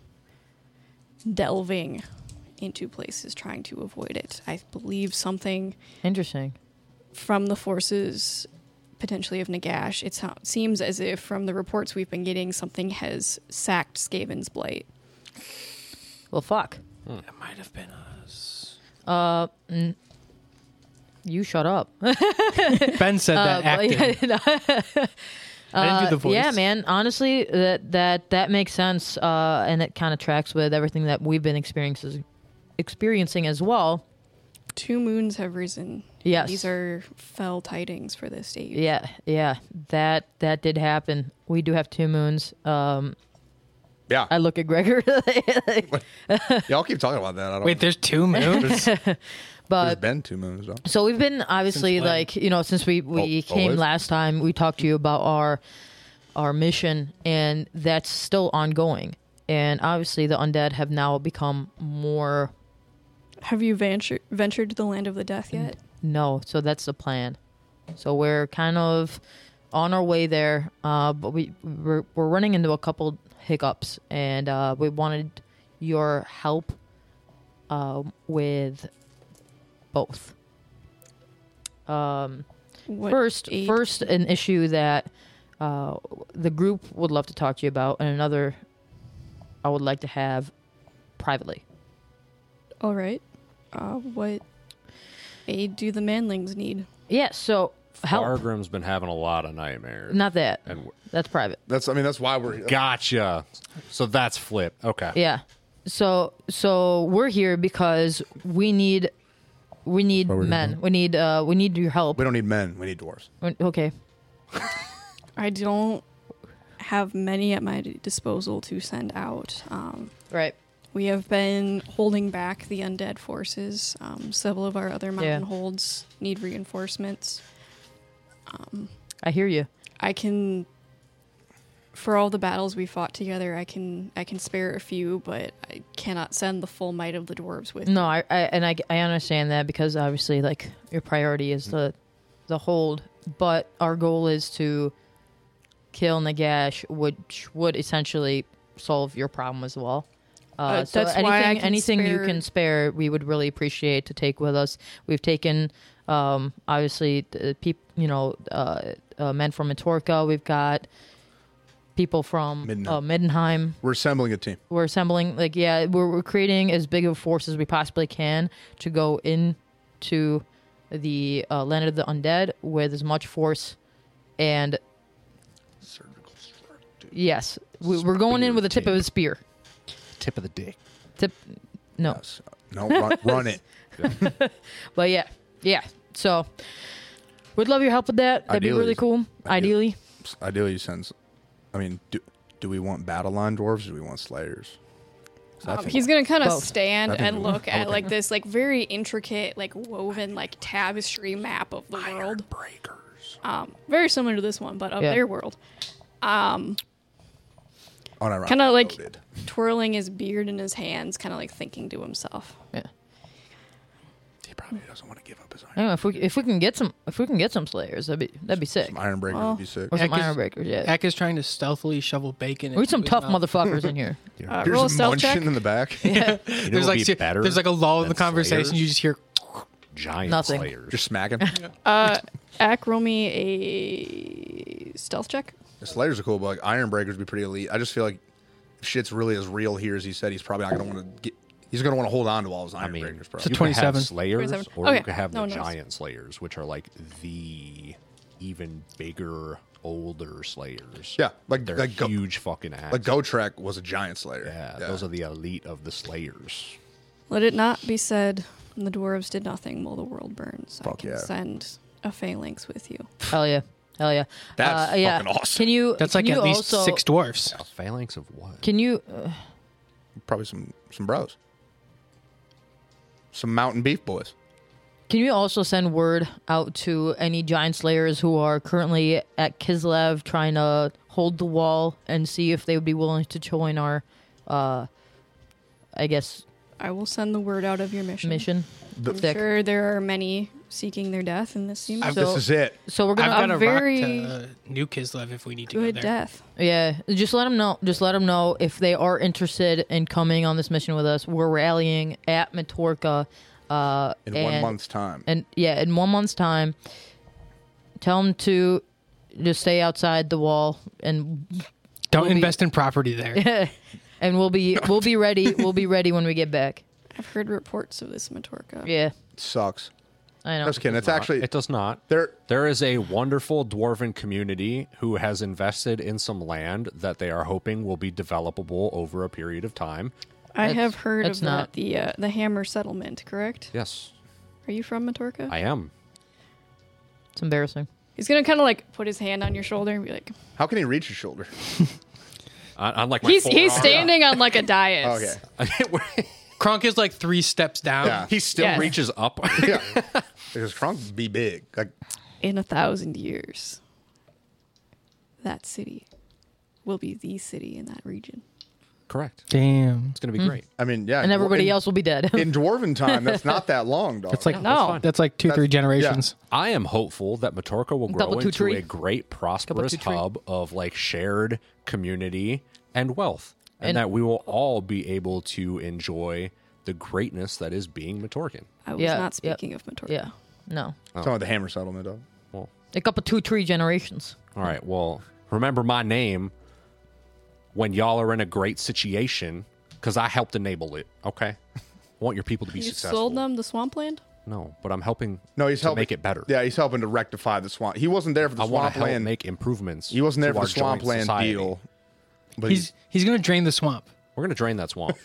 delving into places trying to avoid it. I believe something interesting. from the forces potentially of Nagash. It so- seems as if from the reports we've been getting, something has sacked Skaven's Blight. Well, fuck. It might have been us. Uh, mm, you shut up. Ben said that Uh, acting. but- I didn't do the voice. Yeah, man. Honestly, that that that makes sense, uh, and it kind of tracks with everything that we've been experiencing experiencing as well. Two moons have risen. Yes. These are fell tidings for this state. Yeah, yeah. That that did happen. We do have two moons. Um, Yeah. I look at Gregor, Y'all keep talking about that. I don't Wait, there's two moons? There's but been two moons, though. so we've been obviously Since when? like you know since we we Oh, came always? last time we talked to you about our our mission, and that's still ongoing. And obviously, the undead have now become more. Have you ventured ventured to the land of the death yet? No, so that's the plan. So we're kind of on our way there, uh, but we we're, we're running into a couple hiccups, and uh, we wanted your help uh, with both. Um, What first, aid? first, an issue that uh, the group would love to talk to you about, and another I would like to have privately. All right. Uh, what aid do the manlings need? Yeah, so help. Fargrim's been having a lot of nightmares. Not that. And That's private. That's. I mean, that's why we're. gotcha. So that's flip. Okay. Yeah. So so we're here because we need we need What were you men. doing? We need uh we need your help. We don't need men. We need dwarves. We- Okay. I don't have many at my d- disposal to send out. Um, Right. we have been holding back the undead forces. Um, several of our other mountain Yeah. holds need reinforcements. I hear you. I can, for all the battles we fought together, I can I can spare a few, but I cannot send the full might of the dwarves with. No, I, I and I, I understand that because obviously like your priority is the the hold, but our goal is to kill Nagash, which would essentially solve your problem as well. Uh, Uh, so that's anything, why I can anything you spare- can spare, we would really appreciate to take with us. We've taken, um, obviously, the peop, you know, uh, uh, men from Matorka. We've got people from Middenheim. uh, Middenheim. We're assembling a team. We're assembling, like, yeah, we're, we're creating as big of a force as we possibly can to go into the uh, land of the undead with as much force and Surgical strike, dude. yes, we, we're going in Spear with the tip of a spear. Tip of the dick. Tip, no, Yes. No, run, run it. but yeah, yeah. So we'd love your help with that. That'd be Ideally. really cool. Ideally, Ideally, you send. I mean, do do we want battle line dwarves or do we want slayers? 'Cause I Um, think- he's gonna kind of Both. stand I think and we- look I at would like think- this like very intricate like woven like tapestry map of the world. breakers. Um, very similar to this one, but of Yeah. their world. Um, Unironically Kind of like loaded. twirling his beard in his hands, kind of like thinking to himself. yeah. He probably doesn't want to give up his I iron. don't know if we if we can get some if we can get some slayers, that'd be that'd be sick. Some iron breakers Well, would be sick. Or some Heck is- iron breakers. Yeah, Heck is trying to stealthily shovel bacon. we need into some his tough mouth. motherfuckers in here. Uh, Here's roll a a stealth check. munching in the back. You know There's what'd like be better there's like a lull in the than conversation. Slayers? You just hear Giant Nothing. slayers. Just smacking. Uh, Ack, roll me a stealth check. The slayers are cool, but like iron breakers would be pretty elite. I just feel like if shit's really as real here as he said, he's probably not going to want to get. He's going to want to hold on to all his iron I mean, breakers, bro. So you twenty-seven. could have slayers, twenty-seven. or Okay, you could have no the one knows. giant slayers, which are like the even bigger, older slayers. Yeah, like They're like Go, huge fucking ass. like Gotrek was a giant slayer. yeah, those are the elite of the slayers. Let it not be said the dwarves did nothing while the world burns. I Fuck can yeah. send a phalanx with you. Hell yeah, hell yeah. That's uh, yeah. fucking awesome. Can you? that's can like you at least also, six dwarfs. A phalanx of what? Can you? Uh, Probably some some bros, some mountain beef boys. Can you also send word out to any giant slayers who are currently at Kislev trying to hold the wall and see if they would be willing to join our, uh, I guess, I will send the word out of your mission. mission? I'm Sick. sure there are many seeking their death, and this seems I've- so This is it. So we're I've gonna, got a a very rock to New Kislev if we need to good go there. death. yeah, just let them know. Just let them know if they are interested in coming on this mission with us. We're rallying at Matorka. Uh, In and, one month's time. And yeah, in one month's time, tell them to just stay outside the wall, and Don't We'll be- invest in property there. and we'll be we'll be ready. We'll be ready when we get back. I've heard reports of this Matorka. Yeah, Sucks. I know. Just kidding. It's Not- actually it does not. there. There is a wonderful dwarven community who has invested in some land that they are hoping will be developable over a period of time. I That's- have heard of that's that. not- The uh, the Hammer settlement, correct? Yes, Are you from Matorka? I am. It's embarrassing. He's gonna kind of like put his hand on your shoulder and be like, How can he reach your shoulder? On, on like my he's he's forearm. standing on like a dais. Okay. Kronk is like three steps down. Yeah. He still Yes. reaches up. Yeah. Because Kronk be big. Like In a thousand years, that city will be the city in that region. Correct. Damn. It's going to be great. I mean, yeah. And everybody in, else will be dead. in dwarven time, that's not that long, dog. That's like No. that's like two, That's- three generations. I am hopeful that Matorka will grow Double two into tree. a great, prosperous two tree. hub of like shared community and wealth, and, And- that we will all be able to enjoy the greatness that is being Matorkan. I was Yeah, not yep. speaking of Matorka. yeah, no. Talking about the hammer settlement, dog. Well, A couple two, three generations. all right. Well, remember my name when y'all are in a great situation because I helped enable it. Okay, I want your people to be You successful. sold them the swampland? No, but I'm helping. No, he's to helping make it better. Yeah, he's helping to rectify the swamp. He wasn't there for the I want to help swampland. make improvements. He wasn't there to for the our joint swampland society. deal. But He's he's gonna drain the swamp. We're gonna drain that swamp.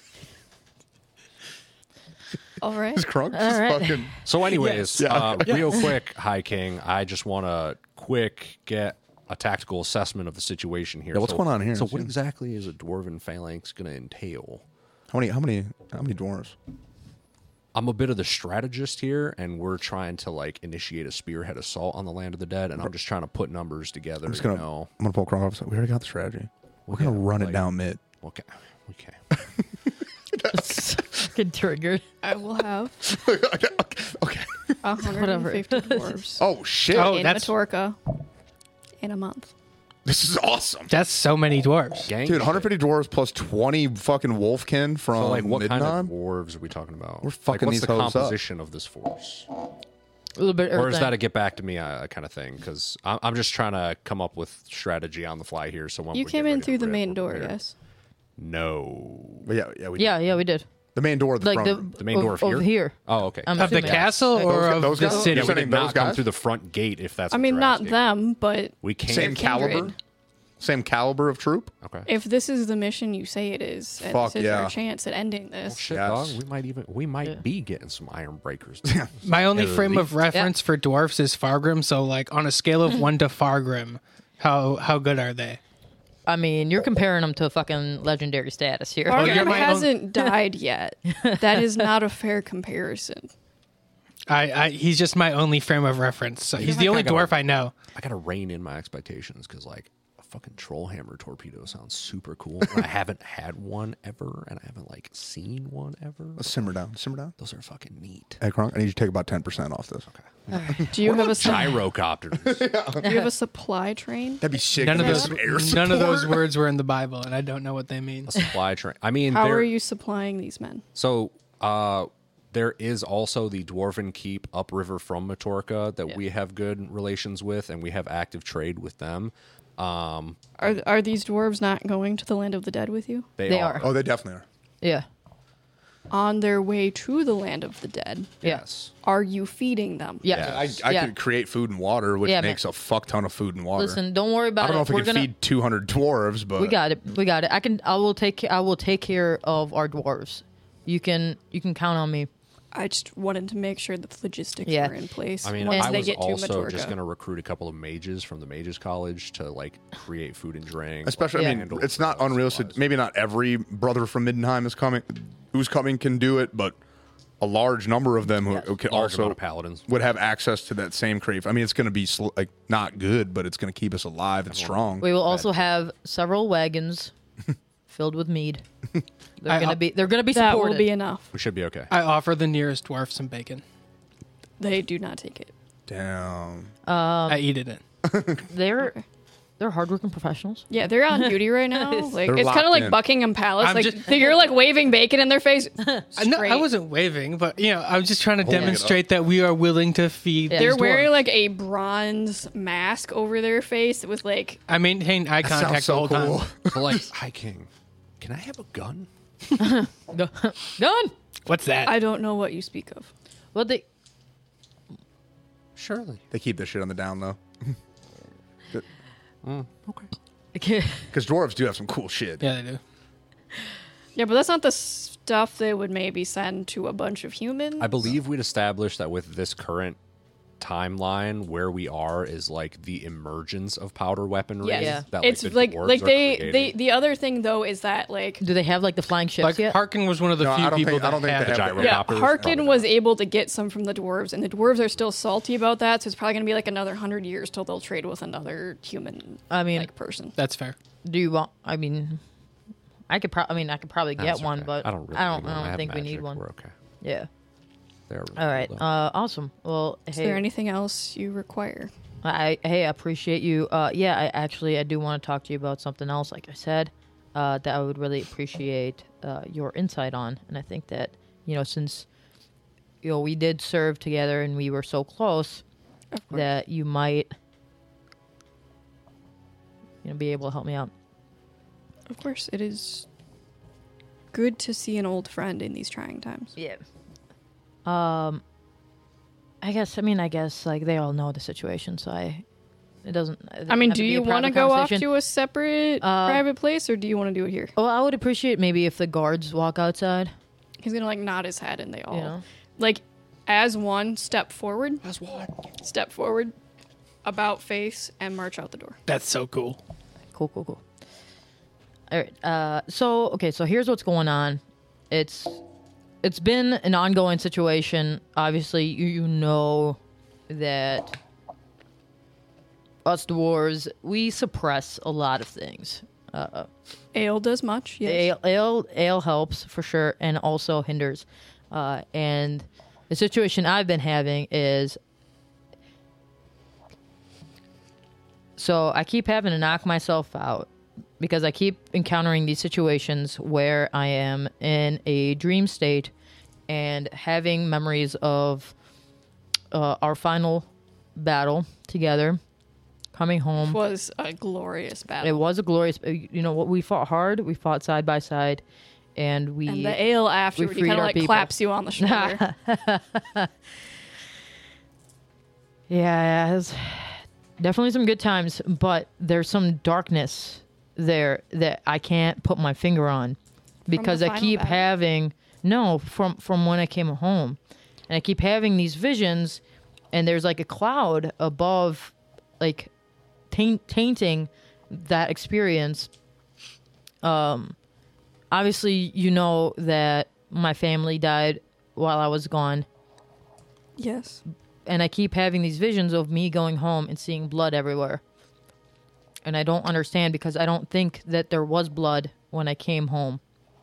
All right. he's Kronk just right. fucking. So, anyways, Yeah. uh, real quick, High King, I just want to quick get a tactical assessment of the situation here. Yeah, what's So- going on here? So, what Yeah. exactly is a dwarven phalanx going to entail? How many? How many? How many dwarves? I'm a bit of the strategist here, and we're trying to like initiate a spearhead assault on the land of the dead, and I'm just trying to put numbers together. I'm just gonna. You know, I'm gonna pull Kronk off. We already got the strategy. We're gonna Yeah, run it like- down mid. okay, okay. Get triggered. I will have okay. Okay. one hundred fifty dwarves Oh shit! Oh, in that's- Matorka in a month. This is awesome, That's so many dwarves. Gang dude. shit. one hundred fifty dwarves plus twenty fucking wolfkin from So, like, what kind of Midnight. dwarves are we talking about? We're like, fucking what's these the hoes up. composition of this force? A little bit. Or is everything. that a get back to me uh, kind of thing? Because I'm, I'm just trying to come up with strategy on the fly here. So when You we came get in ready to through the rip, main we're door, prepared. yes? No. But yeah, yeah, we Yeah, yeah, we did. the main door of the Like front the, room. The main door of, of of here? here. Oh, okay. I'm Of the assuming. castle or Those- of those the guys- city? yeah, we sending did not those come guys? through the front gate. If that's I what mean, you're not asking. them, but We came. Same caliber. kindred. Same caliber of troop. Okay. if this is the mission you say it is, and Fuck this is yeah. our chance at ending this, Shit, Yes. dog. We might even. We might Yeah. be getting some iron breakers. My only At frame of least. reference for dwarfs is Fargrim. So, like on a scale of one to Fargrim, how how good are they? I mean, you're comparing them to fucking legendary status here. Fargrim you're my own- hasn't died yet. That is not a fair comparison. I, I he's just my only frame of reference. So he's like the only I gotta- dwarf I know. I gotta rein in my expectations because like a fucking troll hammer torpedo sounds super cool. And I haven't had one ever, and I haven't like seen one ever. Let's simmer down. Simmer down. Those are fucking neat. Hey, Kronk, I need you to take about ten percent off this. Okay. Do you have a su- Gyrocopters. do you have a supply train? That'd be sick. None of to have those some air none of those support. words were in the Bible, and I don't know what they mean. A supply train. I mean, How there- are you supplying these men? So uh, there is also the Dwarven Keep upriver from Matorka that we have good relations with, and we have active trade with them. Um, Are are these dwarves not going to the land of the dead with you? they, They are. are. Oh, they definitely are. Yeah, On their way to the land of the dead, Yes. are you feeding them? yeah. I, I yeah. could create food and water, which Yeah, makes man. a fuck ton of food and water. Listen, don't worry about I don't know it. if we We're can gonna, feed two hundred dwarves, but We got it. We got it. I can. I will take. I will take care of our dwarves. You can. You can count on me. I just wanted to make sure that the logistics Yeah. were in place I mean, once I they was get to also Matorka. just going to recruit a couple of mages from the Mages College to like create food and drink. Especially, Yeah. I mean, it's not unrealistic. Maybe not every brother from Middenheim is coming, who's coming can do it, but a large number of them who, Yes. who could Large also amount of paladins. would have access to that same crave. I mean, it's going to be sl- like not good, but it's going to keep us alive and strong. We will also have several wagons filled with mead. They're I- gonna be they're gonna be That supported. will be enough. We should be okay. I offer the nearest dwarf some bacon. They do not take it. Damn. Um, I eat it in. they're Okay. they're hardworking professionals. Yeah, they're on duty right now. Like They're it's kind locked of like in. Buckingham Palace. I'm like just- you're like waving bacon in their face. I, no, I Straight. wasn't waving, but you know, I was just trying to Holding it demonstrate that we are willing to feed. Yeah. They're these wearing dwarves. like a bronze mask over their face with like I maintain eye Sounds contact the so whole cool. time. So like, High King, can I have a gun? Done. What's that? I don't know what you speak of. Well, they Surely. They keep this shit on the down low. Okay. Because dwarves do have some cool shit. yeah, they do. Yeah, but that's not the stuff they would maybe send to a bunch of humans. I believe we'd established that with this current timeline, where we are is like the emergence of powder weaponry. Yes. Yeah. That, it's the like dwarves like are they creating. they the other thing though is that like do they have like the flying ships Like yet? Harkin was one of the No, few I don't people think- I that don't think had they it. have The the- yeah, gyrocopters? Harkin Probably was not. able to get some from the dwarves, and the dwarves are still salty about that. So it's probably gonna be like another hundred years till they'll trade with another human I mean, like person. That's fair. do you want? I mean, I could. Pro- I mean, I could probably get That's one, okay. but I don't. Really I don't. need one. I don't have think we magic. need one. We're okay. Yeah. They're All right. really Uh, awesome. Well, Is hey, there anything else you require? I hey, I appreciate you. Uh, yeah, I actually I do want to talk to you about something else. Like I said, uh, that I would really appreciate uh, your insight on, and I think that you know since you know we did serve together and we were so close, Of course. that you might you know be able to help me out. Of course, it is good to see an old friend in these trying times. Yeah. Um, I guess. I mean, I guess like they all know the situation, so I. It doesn't. It I mean, doesn't have do be a you want to private go off conversation. to a separate Uh, private place, or do you want to do it here? Well, I would appreciate maybe if the guards walk outside. He's gonna like nod his head, and they all You know. like as one step forward, That's what. step forward, about face, and march out the door. That's so cool. Cool, cool, cool. All right. Uh, so okay, so here's what's going on. It's it's been an ongoing situation. Obviously, you, you know that us dwarves, we suppress a lot of things. Uh, Ale does much, yes. ale, ale, ale helps for sure, and also hinders. Uh, and the situation I've been having is, so I keep having to knock myself out because I keep encountering these situations where I am in a dream state and having memories of uh, our final battle together, coming home. was a glorious battle. It was a glorious, you know what? We fought hard. We fought side by side, and we. and the ale afterward, he freed kind of our like people. claps you on the shoulder. Yeah, it was definitely some good times, but there's some darkness there that I can't put my finger on because the I final keep battle? having no from from when I came home, and I keep having these visions, and there's like a cloud above, like taint, tainting that experience. Um, obviously, you know that my family died while I was gone. Yes. And I keep having these visions of me going home and seeing blood everywhere. And I don't understand because I don't think that there was blood when I came home.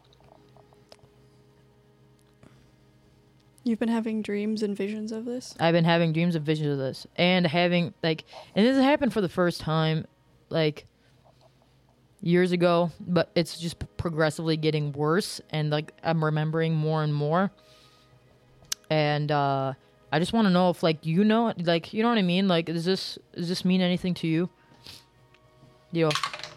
You've been having dreams and visions of this? I've been having dreams and visions of this. And having, like, and this happened for the first time, like, years ago. But it's just progressively getting worse. And, like, I'm remembering more and more. And, uh... I just want to know if, like, you know, like, you know what I mean? Like, does this does this mean anything to you? Yo.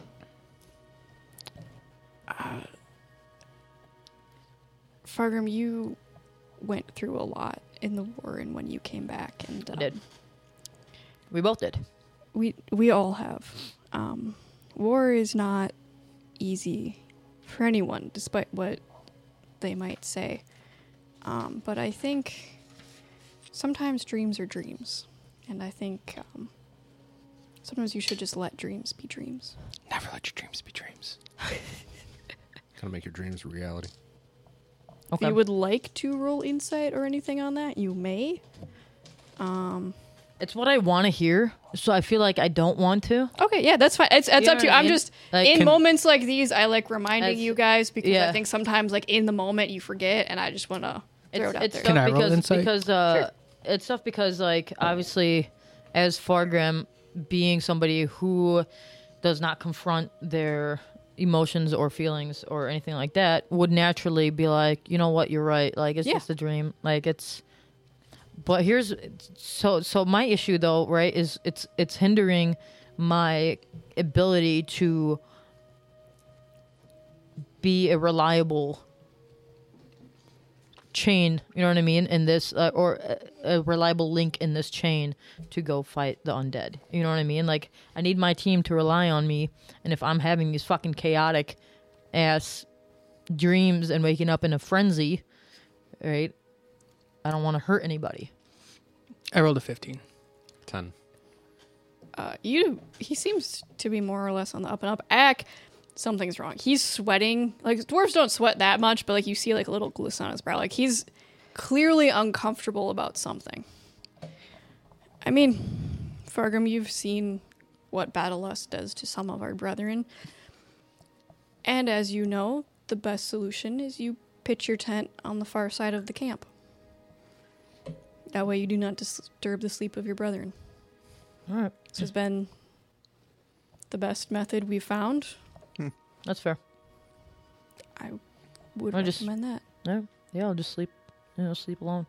Fargrim, you went through a lot in the war and when you came back. And I um, did. We both did. We, we all have. Um, war is not easy for anyone, despite what they might say. Um, but I think sometimes dreams are dreams. And I think um, sometimes you should just let dreams be dreams. Never let your dreams be dreams. Gotta make your dreams a reality. If you would like to roll insight or anything on that, you may. Um, It's what I want to hear, so I feel like I don't want to. okay, yeah, that's fine. It's, it's You up know to you. what I I'm mean? just, Like, in can- moments like these, I like reminding As- you guys because yeah. I think sometimes, like, in the moment, you forget, and I just want to throw It's, it out it's there. tough Can I roll because insight? because uh, it's tough because like obviously, as Fargrim being somebody who does not confront their emotions or feelings or anything like that, would naturally be like, you know what, you're right. Like it's Yeah. just a dream. Like it's. But here's so so my issue though, right? Is it's it's hindering my ability to be a reliable chain, you know what I mean, in this uh, or a, a reliable link in this chain to go fight the undead. You know what I mean? Like I need my team to rely on me, and if I'm having these fucking chaotic ass dreams and waking up in a frenzy, right? I don't want to hurt anybody. I rolled a fifteen. ten. Uh, you, he seems to be more or less on the up and up. Ack, something's wrong. He's sweating. Like, dwarves don't sweat that much, but, like, you see, like, a little glisten on his brow. Like, he's clearly uncomfortable about something. I mean, Fargrim, you've seen what battle lust does to some of our brethren. And as you know, the best solution is you pitch your tent on the far side of the camp. That way you do not disturb the sleep of your brethren. All right, This has been the best method we've found. that's fair. I would I just- recommend that. Yeah, yeah, I'll just sleep. You know, sleep alone.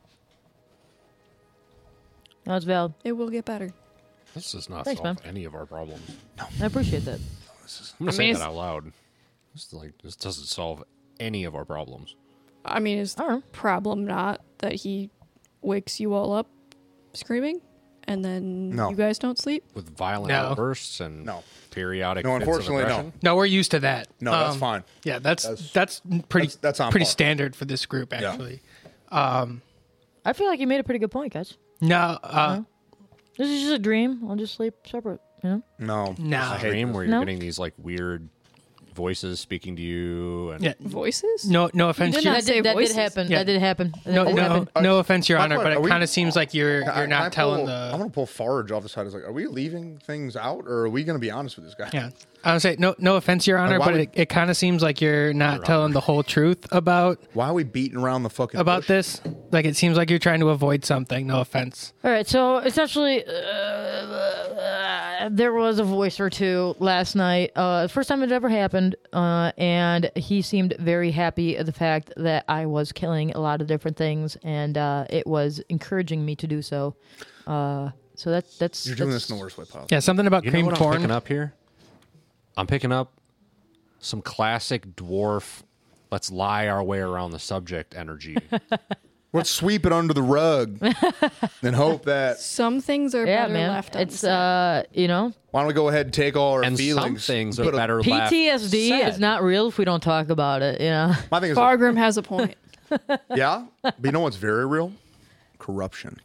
That's valid. It will get better. This does not Thanks, solve man. any of our problems. I appreciate that. I'm gonna I say mean, that it's- out loud. This is like this doesn't solve any of our problems. I mean, is I don't know. problem not that he wakes you all up screaming and then No. you guys don't sleep? With violent No. outbursts and No. periodic No, fits of unfortunately, no. aggression. No, we're used to that. No, that's Um, fine. Yeah, that's That's- that's, pretty that's- that's on pretty par. standard for this group Yeah. actually. I feel like you made a pretty good point, guys. No, uh, This is just a dream. I'll just sleep separate. You know. No. No. I hate Dream this. where you're No. getting these like weird voices speaking to you and yeah. Voices? No, no offense. did Your, not That say did, that did voices. happen. Yeah. That did happen. That no, did no, happen. no offense, Your My Honor, point, but are it we- kind of seems like you're I- you're I not telling pull, I the. want to pull Farge off the side. It's like, are we leaving things out, or are we going to be honest with this guy? Yeah, I would say no, no offense, Your Honor, why but would- it, it kind of seems like you're not Your telling Honor. the whole truth about Why are we beating around the fucking about bush? this. Like it seems like you're trying to avoid something. No offense. All right, so essentially, uh, there was a voice or two last night. Uh, first time it ever happened, uh, and he seemed very happy at the fact that I was killing a lot of different things, and uh, it was encouraging me to do so. Uh, so that's that's You're doing that's- this in the worst way possible. Yeah, something about you know cream what I'm corn. picking up here? I'm picking up some classic dwarf let's lie our way around the subject energy. Let's sweep it under the rug and hope that. Some things are Yeah, better man. left It's unsaid. uh, you know, Why don't we go ahead and take all our and some feelings? things are put a- better P left T S D said. is not real if we don't talk about it. You know, My thing is, Fargrim has a point. yeah, but you know what's very real? Corruption.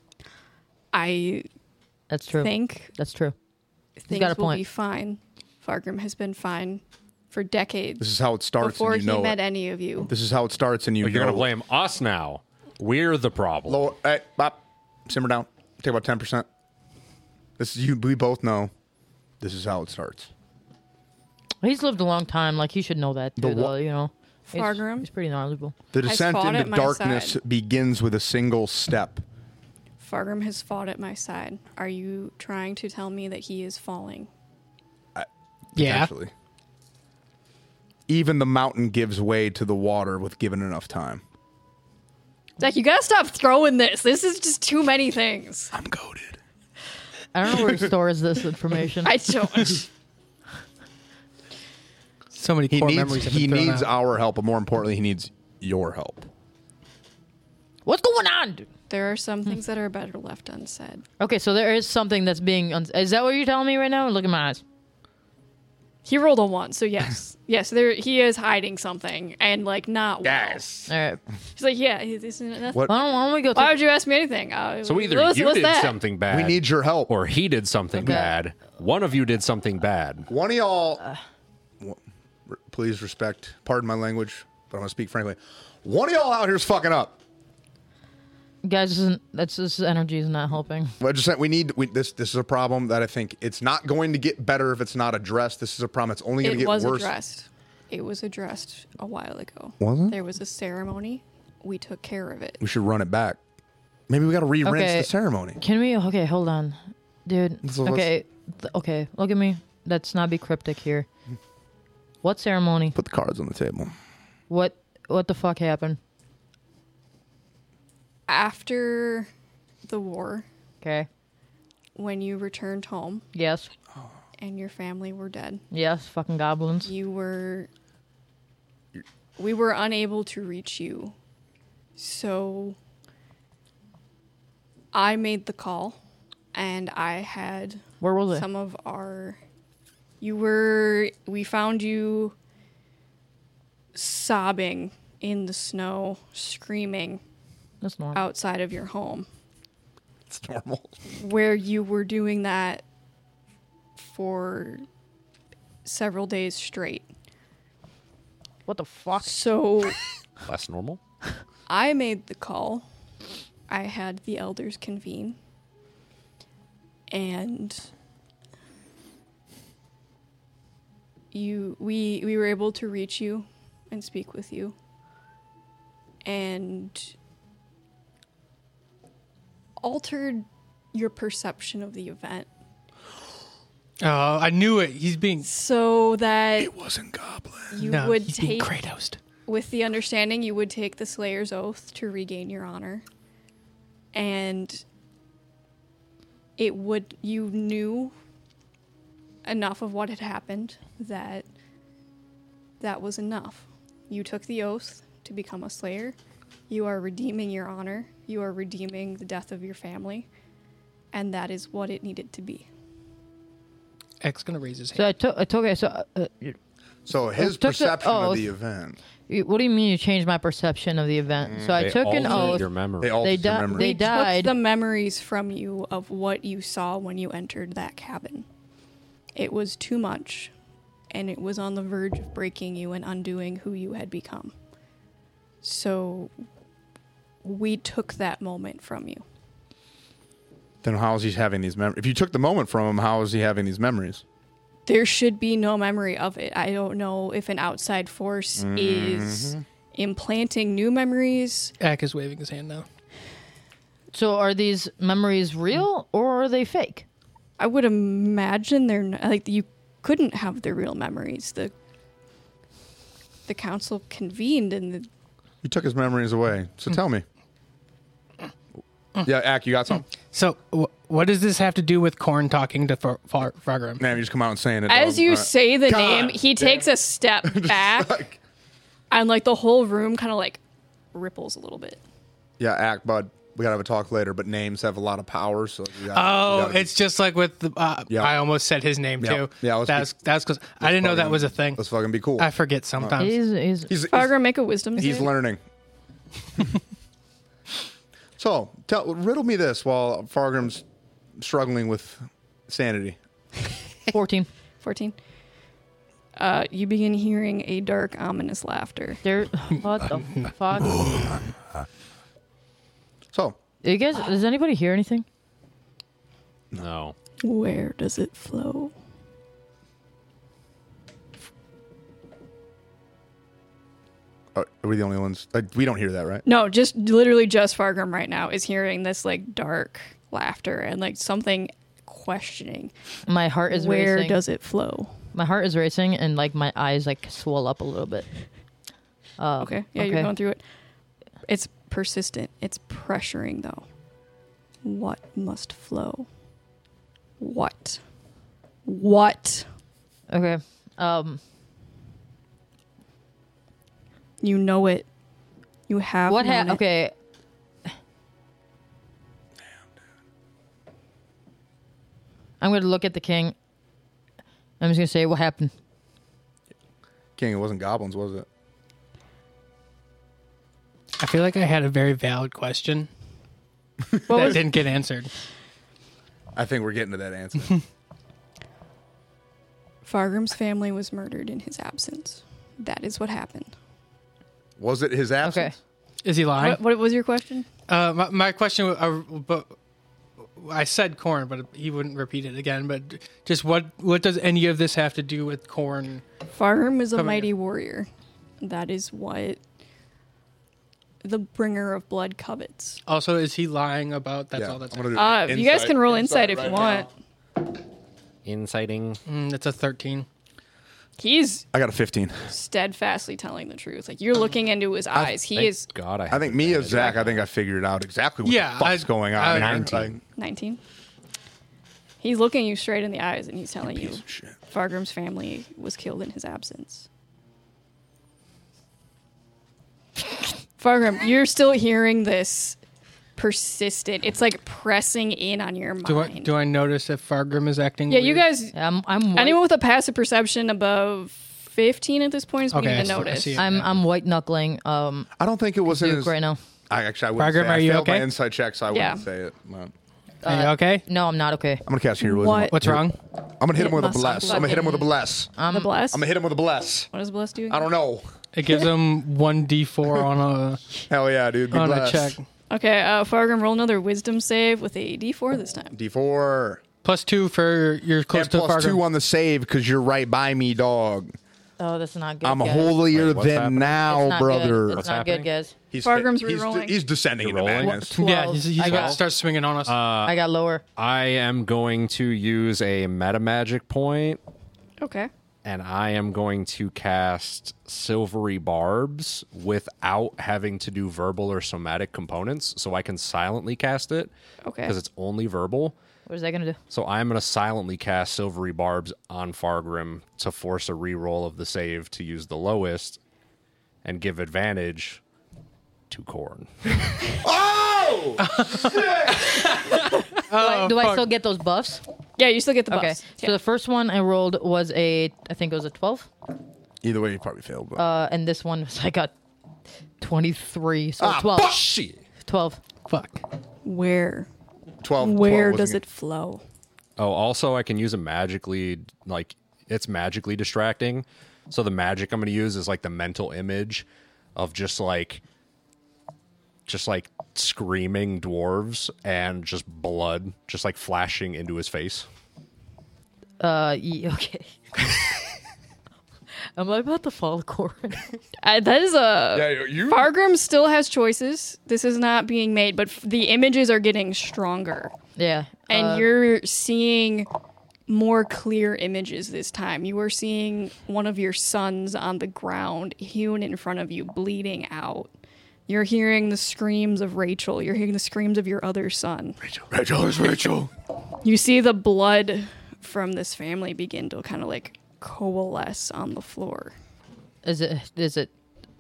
I that's true. think That's true. things got a will point. be fine. Fargrim has been fine for decades This is how it starts, before and you he know met it. any of you. This is how it starts, and you. But you're know going to blame us now. We're the problem. Lower, hey, Bop, simmer down. Take about ten percent. This is you. We both know. This is how it starts. He's lived a long time. Like he should know that too, The wha- though. You know, he's, Fargrim? he's pretty knowledgeable. The Has descent fought at into my darkness side. begins with a single step. Fargrim has fought at my side. Are you trying to tell me that he is falling? Yeah, Potentially. Even the mountain gives way to the water with given enough time. Zach, you gotta stop throwing this. This is just too many things. I'm goaded. I don't know where he stores this information. I don't. so many He core needs. memories. Have He been thrown needs out. our help, but more importantly, he needs your help. What's going on, dude? There are some things that are better left unsaid. Okay, so there is something that's being. Un- is that what you're telling me right now? Look at my eyes. He rolled a one, so yes, yes, there he is hiding something and like not well. Yes. All right. He's like, yeah, he- this isn't nothing. What? Why don't, why don't we go? Why Take, would you ask me anything? Uh, So either what's- you what's did that? something bad, We need your help. or he did something Okay. bad. One of you did something bad. One of y'all, Uh. w- r- please respect, pardon my language, but I'm gonna speak frankly. One of y'all out here is fucking up. Guys, this isn't, that's this energy is not helping. I just said we need we, this. This is a problem that I think it's not going to get better if it's not addressed. This is a problem that's only going to It get was worse. addressed. It was addressed a while ago. Was it? There was a ceremony. We took care of it. We should run it back. Maybe we got to re-rinse Okay. the ceremony. Can we? Okay, hold on, dude. So let's- okay, th- okay. Look at me. Let's not be cryptic here. What ceremony? Put the cards on the table. What? What the fuck happened? After the war, Okay. when you returned home Yes. and your family were dead, Yes. Fucking goblins. you were. We were unable to reach you. So I made the call and I had Where was it? some of our. You were. We found you sobbing in the snow, screaming That's normal. outside of your home, It's normal. where you were doing that for several days straight. What the fuck? So Less normal. I made the call. I had the elders convene. And you we we were able to reach you and speak with you. And altered your perception of the event Oh, I knew it. He's being so that It wasn't goblin. you no, would he's being take Kratos. with the understanding you would take the Slayer's Oath to regain your honor. And it would, you knew enough of what had happened that that was enough. You took the oath to become a Slayer. You are redeeming your honor. You are redeeming the death of your family. And that is what it needed to be. X gonna raise his So hand. I took. I took. Okay, so uh, you- So his took the perception of oath. the event. you- what do you mean you changed my perception of the event? So I They took an altered oath. Your memory. They all They they di- remember. they We died. took the memories from you of what you saw when you entered that cabin. It was too much, and it was on the verge of breaking you and undoing who you had become. So we took that moment from you. Then how is he having these memories? If you took the moment from him, how is he having these memories? There should be no memory of it. I don't know if an outside force is implanting new memories. Ak is waving his hand now. So are these memories real or are they fake? I would imagine they're not, like you couldn't have the real memories. The the council convened and the You took his memories away. So tell me. Yeah, Ak, you got something? So, wh- what does this have to do with Korn talking to Far- Far- Fargrim? Man, you just come out and saying it. As dog. you All right. say the God name, he damn. takes a step back, Like- and like the whole room kind of like ripples a little bit. yeah, Ak, bud. We gotta have a talk later, but names have a lot of power, so we gotta, Oh, we gotta- it's just like with the. Uh, Yeah. I almost said his name Yeah. too. Yeah, let's that's be- that's because I didn't know that fucking- was a thing. Let's fucking be cool. I forget sometimes. He's, he's, He's, he's, Fargrim, make a wisdom he's save. learning. So, tell riddle me this while Fargrim's struggling with sanity. fourteen. fourteen. Uh, you begin hearing a dark, ominous laughter. There. What the fuck? So, You guys, does anybody hear anything? No. Where does it flow? are are we the only ones? Uh, we don't hear that, right? No, just literally just Fargrim right now is hearing this like dark laughter and like something questioning. My heart is Where racing. does it flow? My heart is racing and like my eyes like swell up a little bit. Uh, Okay, yeah, you're okay. going through it. It's persistent. It's pressuring though. What must flow? What? What? Okay. Um. You know it. You have What known happened? it. Okay. I'm gonna look at the king. I'm just gonna say what happened. King, it wasn't goblins, was it? I feel like I had a very valid question What that was, didn't get answered. I think we're getting to that answer. Fargrim's family was murdered in his absence. That is what happened. Was it his absence? Okay. Is he lying? What, what was your question? Uh, my, my question, uh, but I said corn, but he wouldn't repeat it again. But just what what does any of this have to do with corn? Fargrim is a Come mighty here. warrior. That is what the bringer of blood covets. Also, is he lying about? That's Yeah, all that's. I'm gonna do Uh, you guys insight- can roll insight if right you want. now. Inciting. Mm, it's a thirteen. He's I got a fifteen. steadfastly telling the truth. Like you're looking into his eyes. He Thank is God, I, I have think me as advantage. Zach, I think I figured out exactly what Yeah, the fuck's I- going on. I- here. nineteen. Like, nineteen. He's looking you straight in the eyes and he's telling you piece of shit. Fargrim's family was killed in his absence. Fargrim, you're still hearing this persistent. It's like pressing in on your mind. Do I do I notice if Fargrim is acting? yeah, you weird? guys. I'm I'm white, Anyone with a passive perception above fifteen at this point is Okay, beginning I to see- I notice. see it. I'm I'm white knuckling um I don't think it was in Duke his. right now. I actually I wouldn't Fargrim, say. I are you failed my okay? insight check, so I Yeah. wouldn't say it. Man. Are you okay? No, I'm not okay. I'm gonna cast heroism. What? What's wrong? I'm gonna hit him It with a must bless. be I'm gonna hit him with a bless. Um, the bless. I'm gonna hit him with a bless. What does bless do? I don't know. It gives him one d four on a Hell yeah, dude. Be on a blessed. check. Okay, uh, Fargrim, roll another wisdom save with a d four this time. D four. Plus two for you're close And to plus Fargrim. two on the save because you're right by me, dog. Oh, that's not good. I'm guys. holier Wait, what's than happening? now, It's not brother. Good. It's What's not happening? good, guys. He's Fargrim's he's, rerolling. he's descending You're into rolling? madness. Yeah, twelve. he's, he's I gonna got- start swinging on us. I got lower. I am going to use a meta magic point, Okay. and I am going to cast Silvery Barbs without having to do verbal or somatic components, so I can silently cast it Okay. because it's only verbal. What is that gonna do? So I'm going to silently cast Silvery Barbs on Fargrim to force a reroll of the save to use the lowest and give advantage to Corn. Oh! Do, I, do I fuck. still get those buffs? Yeah, you still get the Okay. buffs. So the first one I rolled was a, I think it was a twelve, Either way, you probably failed. But. uh, and this one was I got twenty-three, so Ah, twelve. Shit. twelve. Fuck. Where? twelve. Where twelve does wasn't it flow? Oh, also I can use it magically, like it's magically distracting. So the magic I'm going to use is like the mental image of just like, just like screaming dwarves and just blood, just like flashing into his face. Uh, ye- okay. Am I about to fall, Corin? Uh, that is a. Yeah, you. Fargrim still has choices. This is not being made, but f- the images are getting stronger. Yeah. And uh, you're seeing more clear images this time. You are seeing one of your sons on the ground, hewn in front of you, bleeding out. You're hearing the screams of Rachel. You're hearing the screams of your other son. Rachel, Rachel is Rachel. You see the blood from this family begin to kind of like coalesce on the floor. Is it? Is it?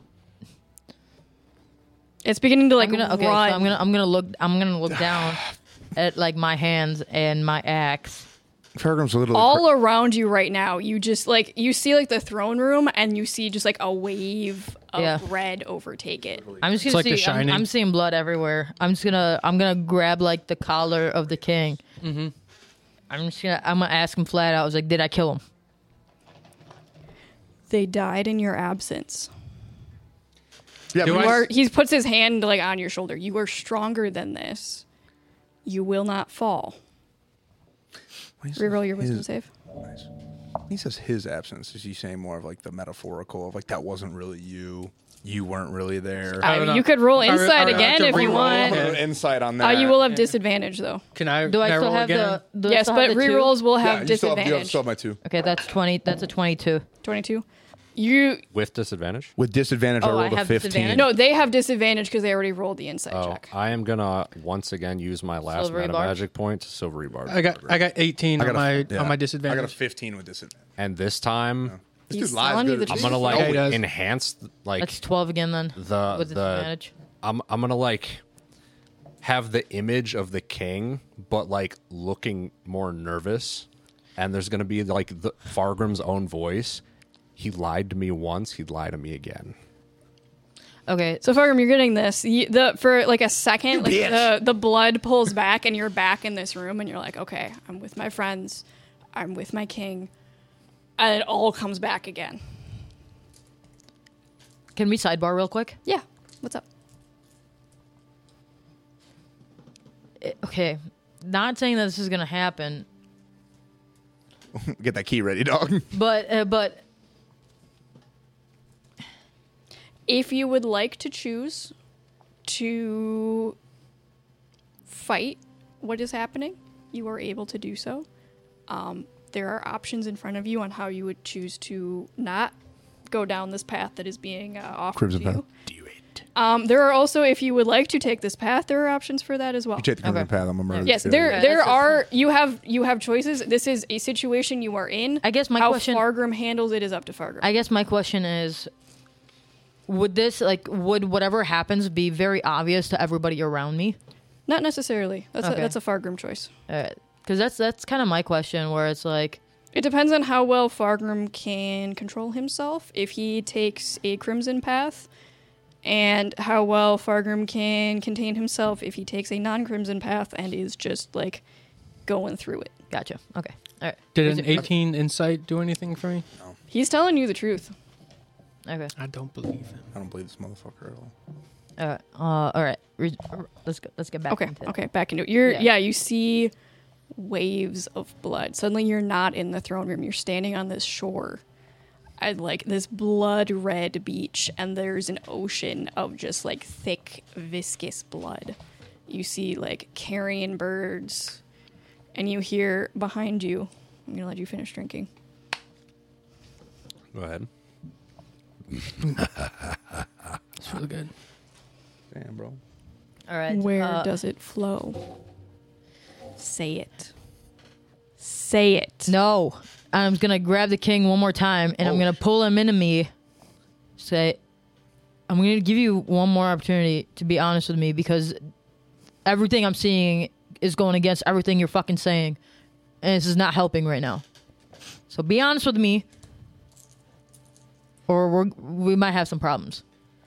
It's beginning to like I'm gonna, okay, run. so I'm gonna I'm gonna look I'm gonna look down at like my hands and my axe. Fargrim's literally. all around you right now. You just like you see like the throne room, and you see just like a wave of Yeah. red overtake it. I'm just It's gonna like The see. I'm, Shining. I'm seeing blood everywhere. I'm just gonna I'm gonna grab like the collar of the king. Mm-hmm. I'm just gonna I'm gonna ask him flat out. I was like, did I kill him? They died in your absence. yeah, Do but I- You are, he puts his hand like on your shoulder. You are stronger than this. You will not fall. when he says Reroll your wisdom his- save. Nice. When he says his absence, is he saying more of like the metaphorical of like that wasn't really you? You weren't really there. I don't I, know. you could roll I re- insight I re- again to if you reroll. want. I'm gonna do insight on that. Uh, you will have disadvantage though. Can I? Do I can still roll have again? the? Do I Yes, still but have the two? rerolls will Yeah, have you still have, you have, disadvantage. still have my two. Okay, that's twenty. That's a twenty-two. twenty-two. You With disadvantage? With disadvantage, I Oh, I rolled a have fifteen. disadvantage? no, they have disadvantage because they already rolled the insight Oh, check. I am going to once again use my last Silvery meta Barbs? magic point to Silvery Barb. I got I got eighteen I got on a- my yeah. on my I disadvantage. got a fifteen with disadvantage. And this time, This He's dude lies telling you good the as I'm truth. going to shit. like Yeah, he does. enhance, like, That's twelve again then. the, with the, disadvantage. I'm, I'm going to like have the image of the king, but like looking more nervous. And there's going to be like the Fargrim's own voice. He lied to me once. He'd lie to me again. Okay, So Fargrim, you're getting this. You, the for like a second, like bitch. the the blood pulls back, and you're back in this room, and you're like, okay, I'm with my friends, I'm with my king, and it all comes back again. Can we sidebar real quick? Yeah. What's up? Eh, Okay, not saying that this is gonna happen, Get that key ready, dog. but uh, but If you would like to choose to fight what is happening, you are able to do so. Um, there are options in front of you on how you would choose to not go down this path that is being uh, offered Crimson to path. you. Do it. Um, there are also, if you would like to take this path, there are options for that as well. You take the crimson Okay. path. I'm a murderer. Yes, too. there Yeah, there that's are you have you have choices. This is a situation you are in. I guess my How question. Fargrim handles it is up to Fargrim. I guess my question is, would this like would whatever happens be very obvious to everybody around me? Not necessarily. That's a, Okay. that's a Fargrim choice. Because that's that's kind of my question. Where it's like, It depends on how well Fargrim can control himself. If he takes a Crimson Path, and how well Fargrim can contain himself if he takes a non-Crimson Path and is just like going through it. gotcha. Okay, all right. Did Is an it- eighteen insight do anything for me? He's telling you the truth. Okay. I don't believe him. I don't believe this motherfucker at all. All right. Uh, all right. Re- let's go. Let's get back. Okay, into it. okay, back into it. You're Yeah. yeah. You see waves of blood. Suddenly, you're not in the throne room. You're standing on this shore, at like this blood red beach, and there's an ocean of just like thick, viscous blood. You see like carrion birds, and you hear behind you. I'm gonna let you finish drinking. Go ahead. It's really good. Damn, bro. All right. Where uh, does it flow? Say it. Say it. No. I'm gonna grab the king one more time, and I'm Oh. gonna pull him into me. Say, I'm gonna give you one more opportunity to be honest with me, because everything I'm seeing is going against everything you're fucking saying, and this is not helping right now. So be honest with me, or we're, we might have some problems.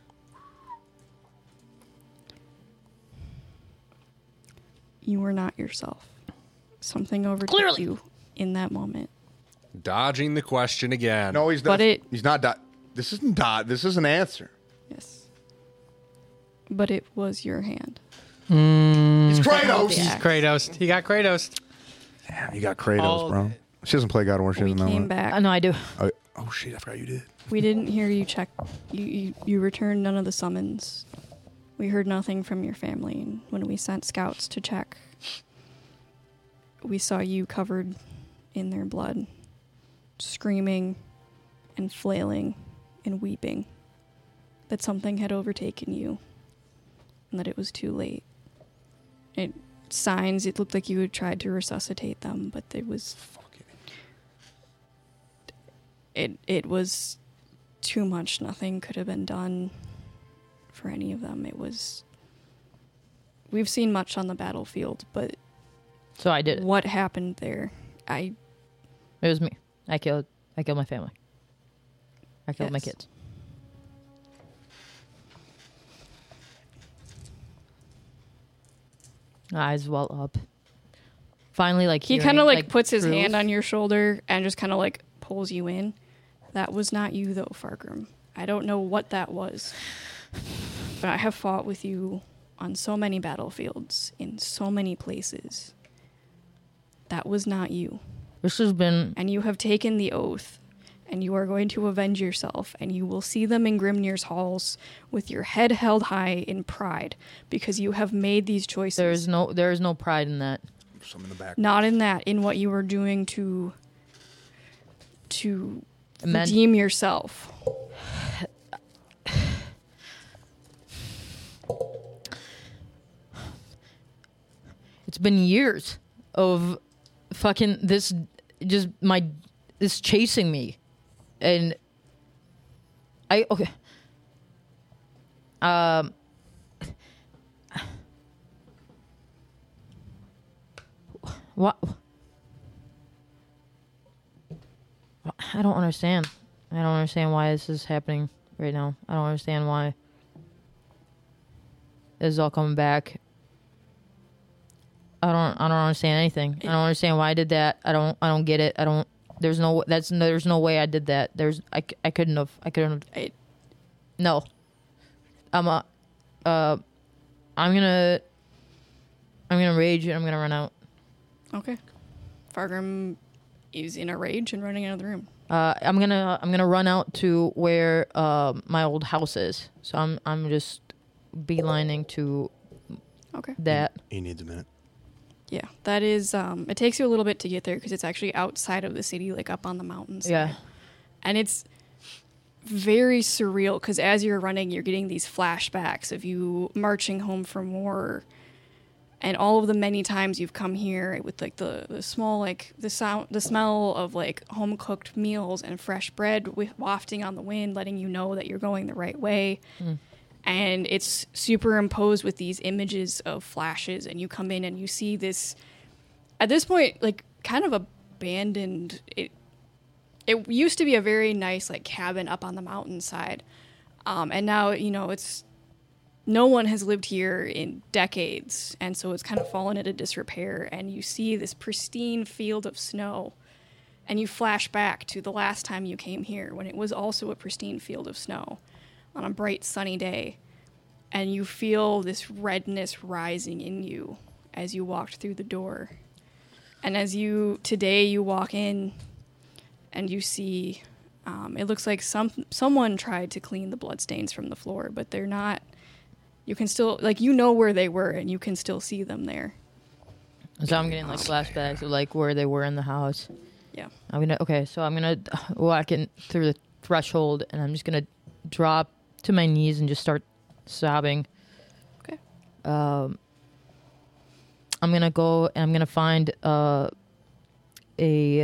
You were not yourself. Something overtook Clearly. you in that moment. Dodging the question again. No, he's But not. it- He's not. Dot. This isn't dot. This is an answer. Yes. But it was your hand. He's Kratos. Yeah. Kratos. He got Kratos. Damn, you got Kratos, All of bro. it. She doesn't play God of War. She We doesn't know came it. back. I know I do. Oh, oh shit! I forgot you did. We didn't hear you check. You, you you returned none of the summons. We heard nothing from your family. And when we sent scouts to check, we saw you covered in their blood, screaming and flailing and weeping that something had overtaken you and that it was too late. It signs it looked like you had tried to resuscitate them, but it was Fucking. it it was too much. Nothing could have been done for any of them. It was we've seen much on the battlefield, but So I did it. what happened there, I It was me. I killed. I killed my family. I killed my Yes. kids. Eyes well up. Finally, like he hearing, kind of like, puts his truth. hand on your shoulder and just kind of like pulls you in. That was not you though, Fargrim. I don't know what that was, but I have fought with you on so many battlefields in so many places. That was not you. This has been. And you have taken the oath, and you are going to avenge yourself, and you will see them in Grimnir's halls with your head held high in pride, because you have made these choices. There is no. There is no pride in that. Some in the back. Not in that, in what you were doing to to Men- redeem yourself. It's been years of fucking this. Just my this chasing me, and I okay. Um. What? I don't understand. I don't understand why this is happening right now. I don't understand why this is all coming back. I don't. I don't understand anything. I don't understand why I did that. I don't. I don't get it. I don't. There's no. That's there's no way I did that. There's. I, c- I couldn't have. I couldn't have. I, No. I'm a, uh, I'm gonna, I'm gonna rage and I'm gonna run out. Okay. Fargrim is in a rage and running out of the room. Uh, I'm gonna, I'm gonna run out to where uh, my old house is. So I'm, I'm just beelining to Okay. that. He needs a minute. Yeah, that is. Um, it takes you a little bit to get there because it's actually outside of the city, like up on the mountains. Yeah. And it's very surreal because as you're running, you're getting these flashbacks of you marching home from war, and all of the many times you've come here with like the, the small like the sound, the smell of like home cooked meals and fresh bread wi- wafting on the wind, letting you know that you're going the right way. Mm. And it's superimposed with these images of flashes, and you come in and you see this. At this point, like kind of abandoned. It it used to be a very nice like cabin up on the mountainside, um, and now you know it's no one has lived here in decades, and so it's kind of fallen into disrepair. And you see this pristine field of snow, and you flash back to the last time you came here when it was also a pristine field of snow on a bright sunny day, and you feel this redness rising in you as you walked through the door. And as you today you walk in and you see um, it looks like some someone tried to clean the bloodstains from the floor, but they're not. You can still like you know where they were and you can still see them there. So I'm getting like flashbacks of like where they were in the house. Yeah. I'm gonna okay, so I'm gonna walk in through the threshold and I'm just gonna drop to my knees and just start sobbing. Okay. Um, I'm gonna go and I'm gonna find uh, a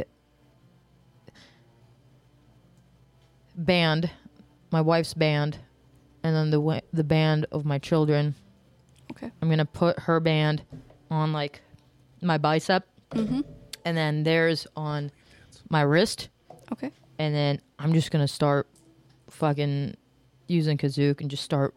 band, my wife's band, and then the wa- the band of my children. Okay. I'm gonna put her band on like my bicep, Mm-hmm. and then theirs on my wrist, Okay. and then I'm just gonna start fucking using Kazook and just start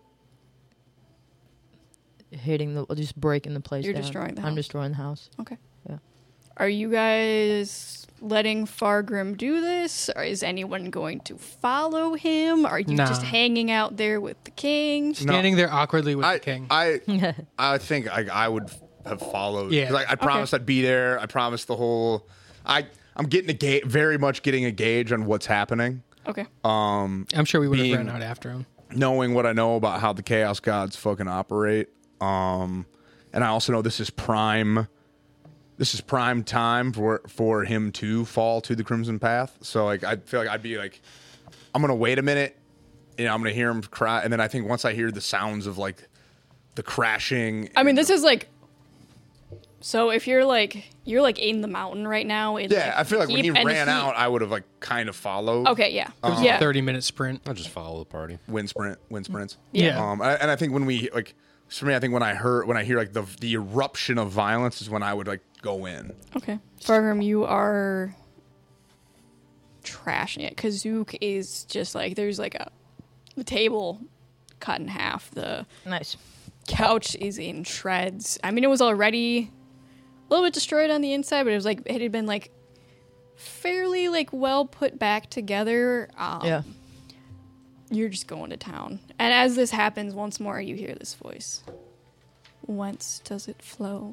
hitting the, just breaking the place You're down. destroying the I'm house. destroying the house. Okay. Yeah. Are you guys letting Fargrim do this? Or is anyone going to follow him? Are you Nah. just hanging out there with the king? Standing there awkwardly with I, the king. I, I think I, I would have followed. Yeah. 'Cause I, I promised I'd be there. I promised the whole. I, I'm getting a ga- very much getting a gauge on what's happening. Okay. Um, I'm sure we would have being- ran out after him. knowing what I know about how the Chaos Gods fucking operate. Um, and I also know this is prime. This is prime time for for him to fall to the Crimson Path. So like I feel like I'd be like, I'm gonna wait a minute. You know, I'm gonna hear him cry, and then I think once I hear the sounds of like the crashing. I mean, this is like. So if you're like you're like in the mountain right now, in Yeah, like, I feel like when heat, he and ran he- out, I would have like kind of followed. Okay, yeah, It was yeah, a thirty minute sprint. I'll just follow the party. Wind sprint, wind sprints. Yeah. Um, I- and I think when we like, for me, I think when I heard when I hear like the the eruption of violence is when I would like go in. Okay, Fargrim, you are trashing it. Kazook is just like there's like a the table cut in half. The Nice. couch is in shreds. I mean, it was already a little bit destroyed on the inside, but it was like it had been like fairly like well put back together. Um, Yeah. You're just going to town. And as this happens, once more you hear this voice. Whence does it flow?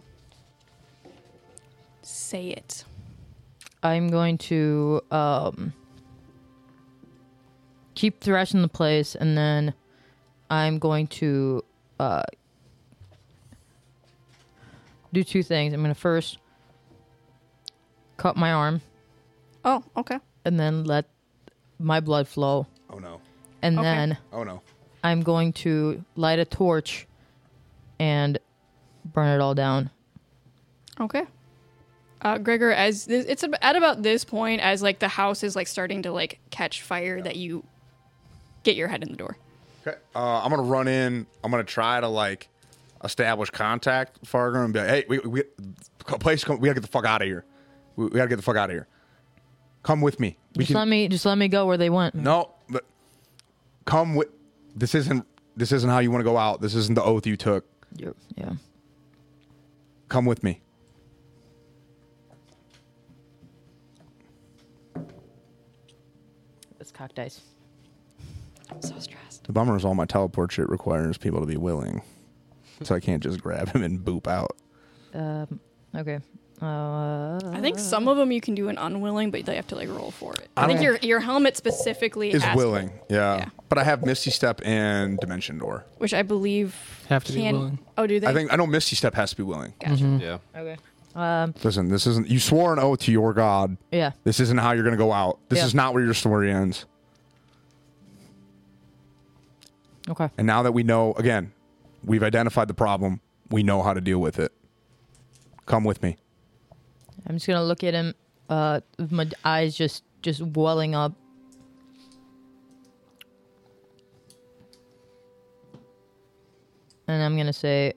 Say it. I'm going to um, keep thrashing the place, and then I'm going to uh, do two things. I'm going to first cut my arm, Oh, okay. and then let my blood flow, Oh no! and Okay. then Oh no! I'm going to light a torch and burn it all down. Okay. Uh, Gregor, as this, it's ab- at about this point, as like the house is like starting to like catch fire, that you get your head in the door. Okay. Uh, I'm gonna run in. I'm gonna try to like establish contact with Fargo and be like, "Hey, we we place. Come, we gotta get the fuck out of here. We, we gotta get the fuck out of here. Come with me. We Just let me, just let me go where they went. No, but come with. This isn't. This isn't how you want to go out. This isn't the oath you took. Yeah. yeah. Come with me." It's cock dice. I'm so stressed. The bummer is all my teleport shit requires people to be willing. So I can't just grab him and boop out. Um, okay. Uh, I think some of them you can do an unwilling, but they have to like roll for it. I, I think don't- your your helmet specifically Is has willing, yeah. Yeah. But I have Misty Step and Dimension Door. which I believe Have to be can. willing. Oh, do they? I think I know Misty Step has to be willing. Gotcha. Yeah. Okay. Um, Listen, this isn't. You swore an oath to your god. yeah. This isn't how you're going to go out. This Yeah. is not where your story ends. Okay. And now that we know, again, we've identified the problem. We know how to deal with it. Come with me. I'm just gonna look at him. Uh, with my eyes just just welling up. And I'm gonna say,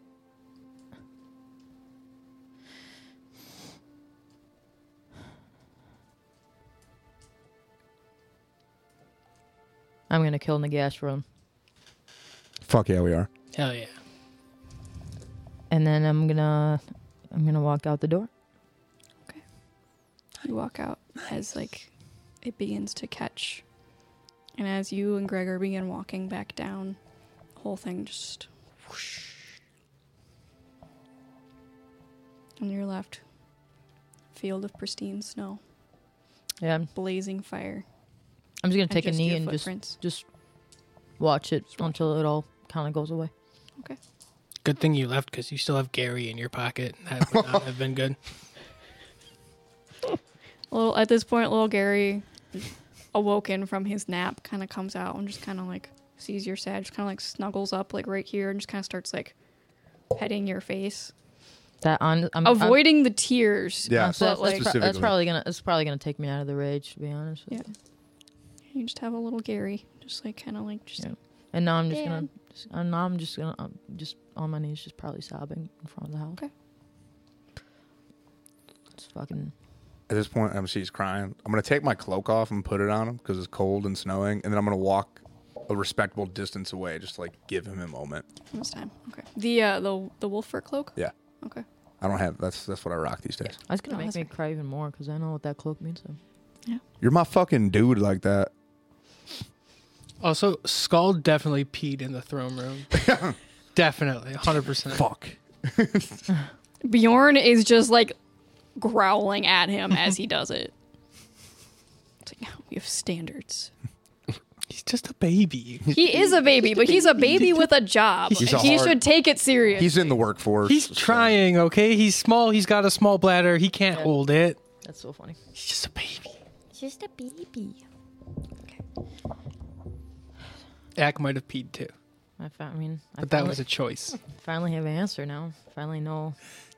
I'm gonna kill Nagash for him. Fuck yeah, we are. Hell yeah. And then I'm gonna I'm gonna walk out the door. You walk out as like it begins to catch, and as you and Gregor begin walking back down, the whole thing just whoosh. On your left, field of pristine snow, Yeah, I'm, blazing fire. I'm just gonna and take a just knee your and just footprints. just watch it watch until it all kind of goes away. Okay. Good thing you left because you still have Gary in your pocket. That would not have been good. Little at this point, little Gary, awoken from his nap, kind of comes out and just kind of like sees your sad, just kind of like snuggles up like right here and just kind of starts like petting your face, That on I'm, avoiding the tears. Yeah, I'm, so that's, but, like- that's, pro- that's specifically. probably gonna it's probably gonna take me out of the rage, to be honest. With Yeah. you. You just have a little Gary, just like kind of like just. Yeah. And now I'm just gonna Dan. just, and now I'm just gonna I'm just on my knees, just probably sobbing in front of the house. Okay. It's fucking. At this point, M C's crying. I'm going to take my cloak off and put it on him because it's cold and snowing. And then I'm going to walk a respectable distance away, just to, like give him a moment. This time, okay. The uh, the the wolf fur cloak. Yeah. Okay. I don't have, that's that's what I rock these days. That's gonna Oh, make that's me okay. cry even more because I know what that cloak means. To him. You're my fucking dude like that. Also, Skull definitely peed in the throne room. Definitely, one hundred percent. Fuck. Bjorn is just like growling at him as he does it. It's like, we have standards. He's just a baby. He is a baby, but he's a baby with a job. He's a he hard- should take it serious. He's in the workforce. He's so- trying, okay? He's small. He's got a small bladder. He can't Yeah. hold it. That's so funny. He's just a baby. just a baby. Ack might have peed too, I, fi- I mean, I but that finally, was a choice. finally have an answer now. Finally know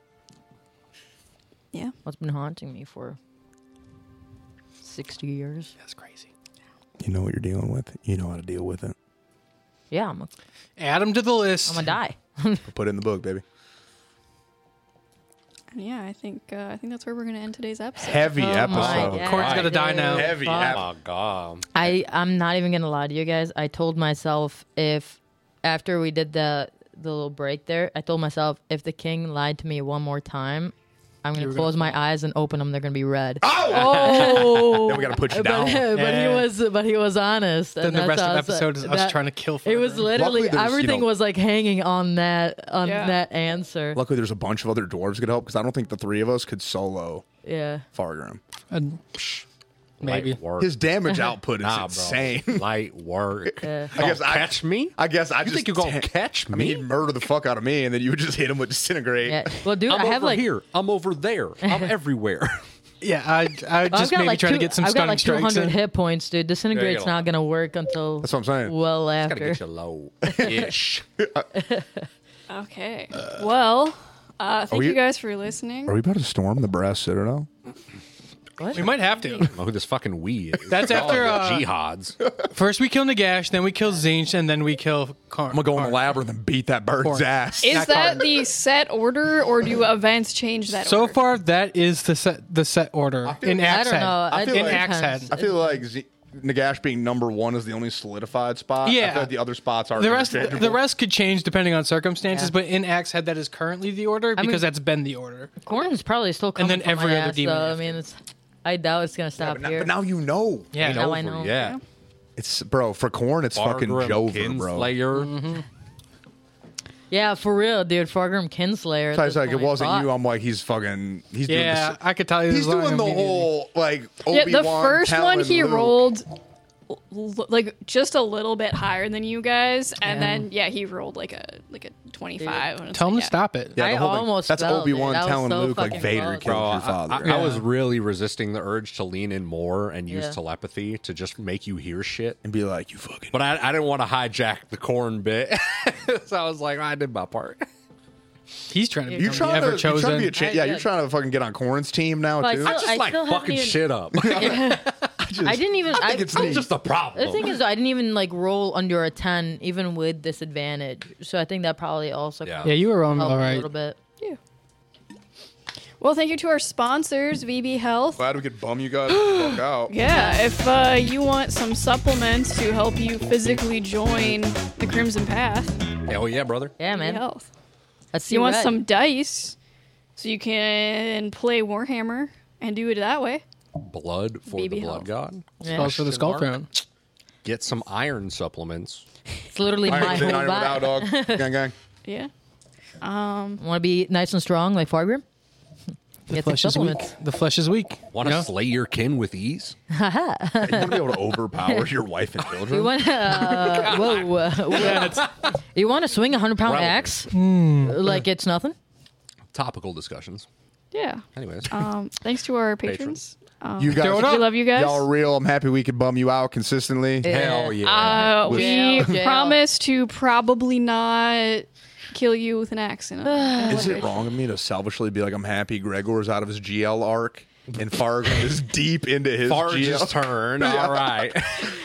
Yeah. what's been haunting me for sixty years. That's crazy. You know what you're dealing with. You know how to deal with it. Yeah, I'm, a, Add him to the list. I'm gonna die. Put it in the book, baby. And yeah, I think uh, I think that's where we're gonna end today's episode. Heavy Oh my episode. God, Corn's gotta die now. dude. Heavy Fuck. ep- Oh, God. I I'm not even gonna lie to you guys. I told myself if after we did the the little break there, I told myself if the king lied to me one more time, I'm You gonna were close gonna my eyes and open them. They're gonna be red. Oh, Then we gotta put you but, down. but he Yeah. was but he was honest. Then and the that's rest of how the I was, episode is uh, us that- trying to kill. It was Further. literally Luckily, there's, you everything know- was like hanging on that on Yeah. that answer. Luckily, there's a bunch of other dwarves could help because I don't think the three of us could solo Yeah. Fargrim. And maybe. Light work. His damage output is Nah, bro. insane. Light work. Yeah. I guess I catch me? I guess I You just think you're gonna ta- catch I me? mean, he'd murder the fuck out of me, and then you would just hit him with disintegrate. Yeah. Well, dude, I'm I over have like here. I'm over there. I'm everywhere. Yeah, I, I I've just got maybe like try two, to get some I've got stunning like two strikes hundred in. hit points, dude. Disintegrate's Yeah, not gonna work until That's what I'm saying. well Gotta after. get you low. Ish. okay. Well, uh, thank we- you guys for listening. Are we about to storm the Brass Citadel? What? We might have to. Oh, who this fucking we is. That's after, Oh, uh, the jihads. First we kill Nagash, then we kill Zinch, and then we kill Karn. I'm gonna go in the labyrinth and beat that bird's Corn. ass. Is Not that card. the set order, or do events change that? So order? far, that is the set the set order feel in like- I Axe don't Head. know. I It feel in like- Axe depends. Head. I feel like Z- Nagash being number one is the only solidified spot. I Yeah. feel like the other spots are The rest, interchangeable. the rest could change depending on circumstances, Yeah. but in Axe Head, that is currently the order because mean- that's been the order. Corn's probably still coming then from every my other ass, demon though. I after. mean, it's. I doubt it's gonna Yeah, stop but, now, here. but now you know. Yeah, now I Over, know. Yeah. It's bro for corn. It's fucking Fargrim Jover, bro. Kinslayer. Yeah, for real, dude. Fargrim Kinslayer. So it's like it wasn't you. I'm like he's fucking. He's doing. Yeah, The, I could tell you. he's this line doing the immediately. whole like Yeah, Obi-Wan. the first one Talon, he Luke. rolled l- like just a little bit higher than you guys, and Yeah. then yeah, he rolled like a like a twenty-five. and it's Tell him like, to yeah. stop it. Yeah, I the whole thing. almost That's fell, Obi Wan dude. That was telling so Luke like fucking Vader close. killed Bro, your I, father. I, Yeah. I was really resisting the urge to lean in more and use Yeah. telepathy to just make you hear shit. and be like, you fucking. But I, I didn't want to hijack the corn bit, so I was like, I did my part. He's trying to You become the trying ever to, you trying to chosen. be a cha- I yeah? You're did. trying to fucking get on Corn's team now But too. I I still- just like still haven't fucking even- shit up. I didn't even. I, think it's I- neat. I'm just a problem. The thing is, I didn't even like roll under a ten, even with disadvantage. So I think that probably also Yeah. Yeah, you were on helped all a right. little bit. Yeah. Well, thank you to our sponsors, V B Health. Glad we could bum you guys the fuck out. Yeah, if uh, you want some supplements to help you physically join the Crimson Path, Hell yeah, brother. Yeah, V B man. Health. Let's see. You want red. some dice so you can play Warhammer and do it that way. Blood for B the B blood Health. god. Yeah. Calls for the skull throne. Get some iron supplements. It's literally my Iron, whole iron without body. dog. Gang gang. Yeah. Want to be nice and strong like Fargrim? The Get some flesh is weak. supplements. The flesh is weak. Want to You know? slay your kin with ease? You want to be able to overpower your wife and children? You want? Uh, whoa, uh, whoa. You want to swing a hundred pound Relevant. axe like it's nothing? Topical discussions. Yeah. Anyways, Um, thanks to our patrons. Um, You guys, Throw it up. we love you guys. y'all are real. I'm happy we could bum you out consistently. hell yeah. Uh, we Jail, jail. promise to probably not kill you with an axe. In a, in a Is it letter. wrong of me to selfishly be like, I'm happy Gregor's out of his G L arc and Fargrim is deep into his G L? Farge's turn. All right.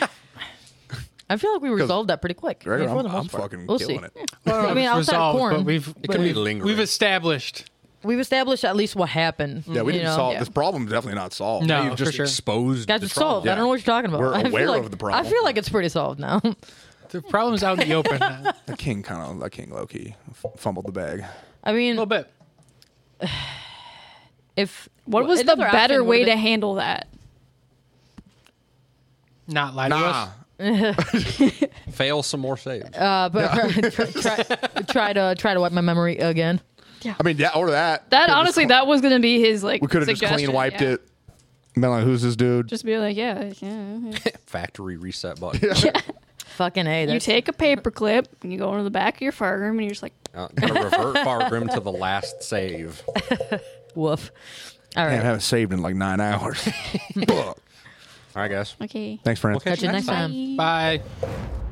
I feel like we resolved that pretty quick. Gregor, I mean, for I'm, the I'm most part. fucking We'll killing see. it. I mean, It's outside of resolved, corn, but we've It could be lingering. we've established. we've established at least what happened. Yeah, we you didn't know? solve Yeah. this problem. Is definitely not solved. No, You've for just sure. exposed Guys, the it's solved. Yeah. I don't know what you're talking about. We're I feel aware like, of the problem. I feel like it's pretty solved now. The problem's out in the open now. The king kind of, the king low key fumbled the bag. I A mean, little bit. if What was the another better option way would've to been- handle that? Not lie to Nah. us. Fail some more saves. Uh, but try, try, try to try to wipe my memory again. I mean, yeah, or that. That Could've honestly, just, that was going to be his like. we could have just suggestion, clean wiped yeah. it. Been like, who's this dude? Just be like, yeah, yeah. yeah. Factory reset button. Fucking a. You That's, take a paper clip and you go into the back of your Fargrim and you're just like, Uh, gotta revert Fargrim to the last save. woof. All Man, I right. haven't saved in like nine hours. Fuck. All right, guys. okay. Thanks, friends. We'll catch Catch you next time. Bye. Bye.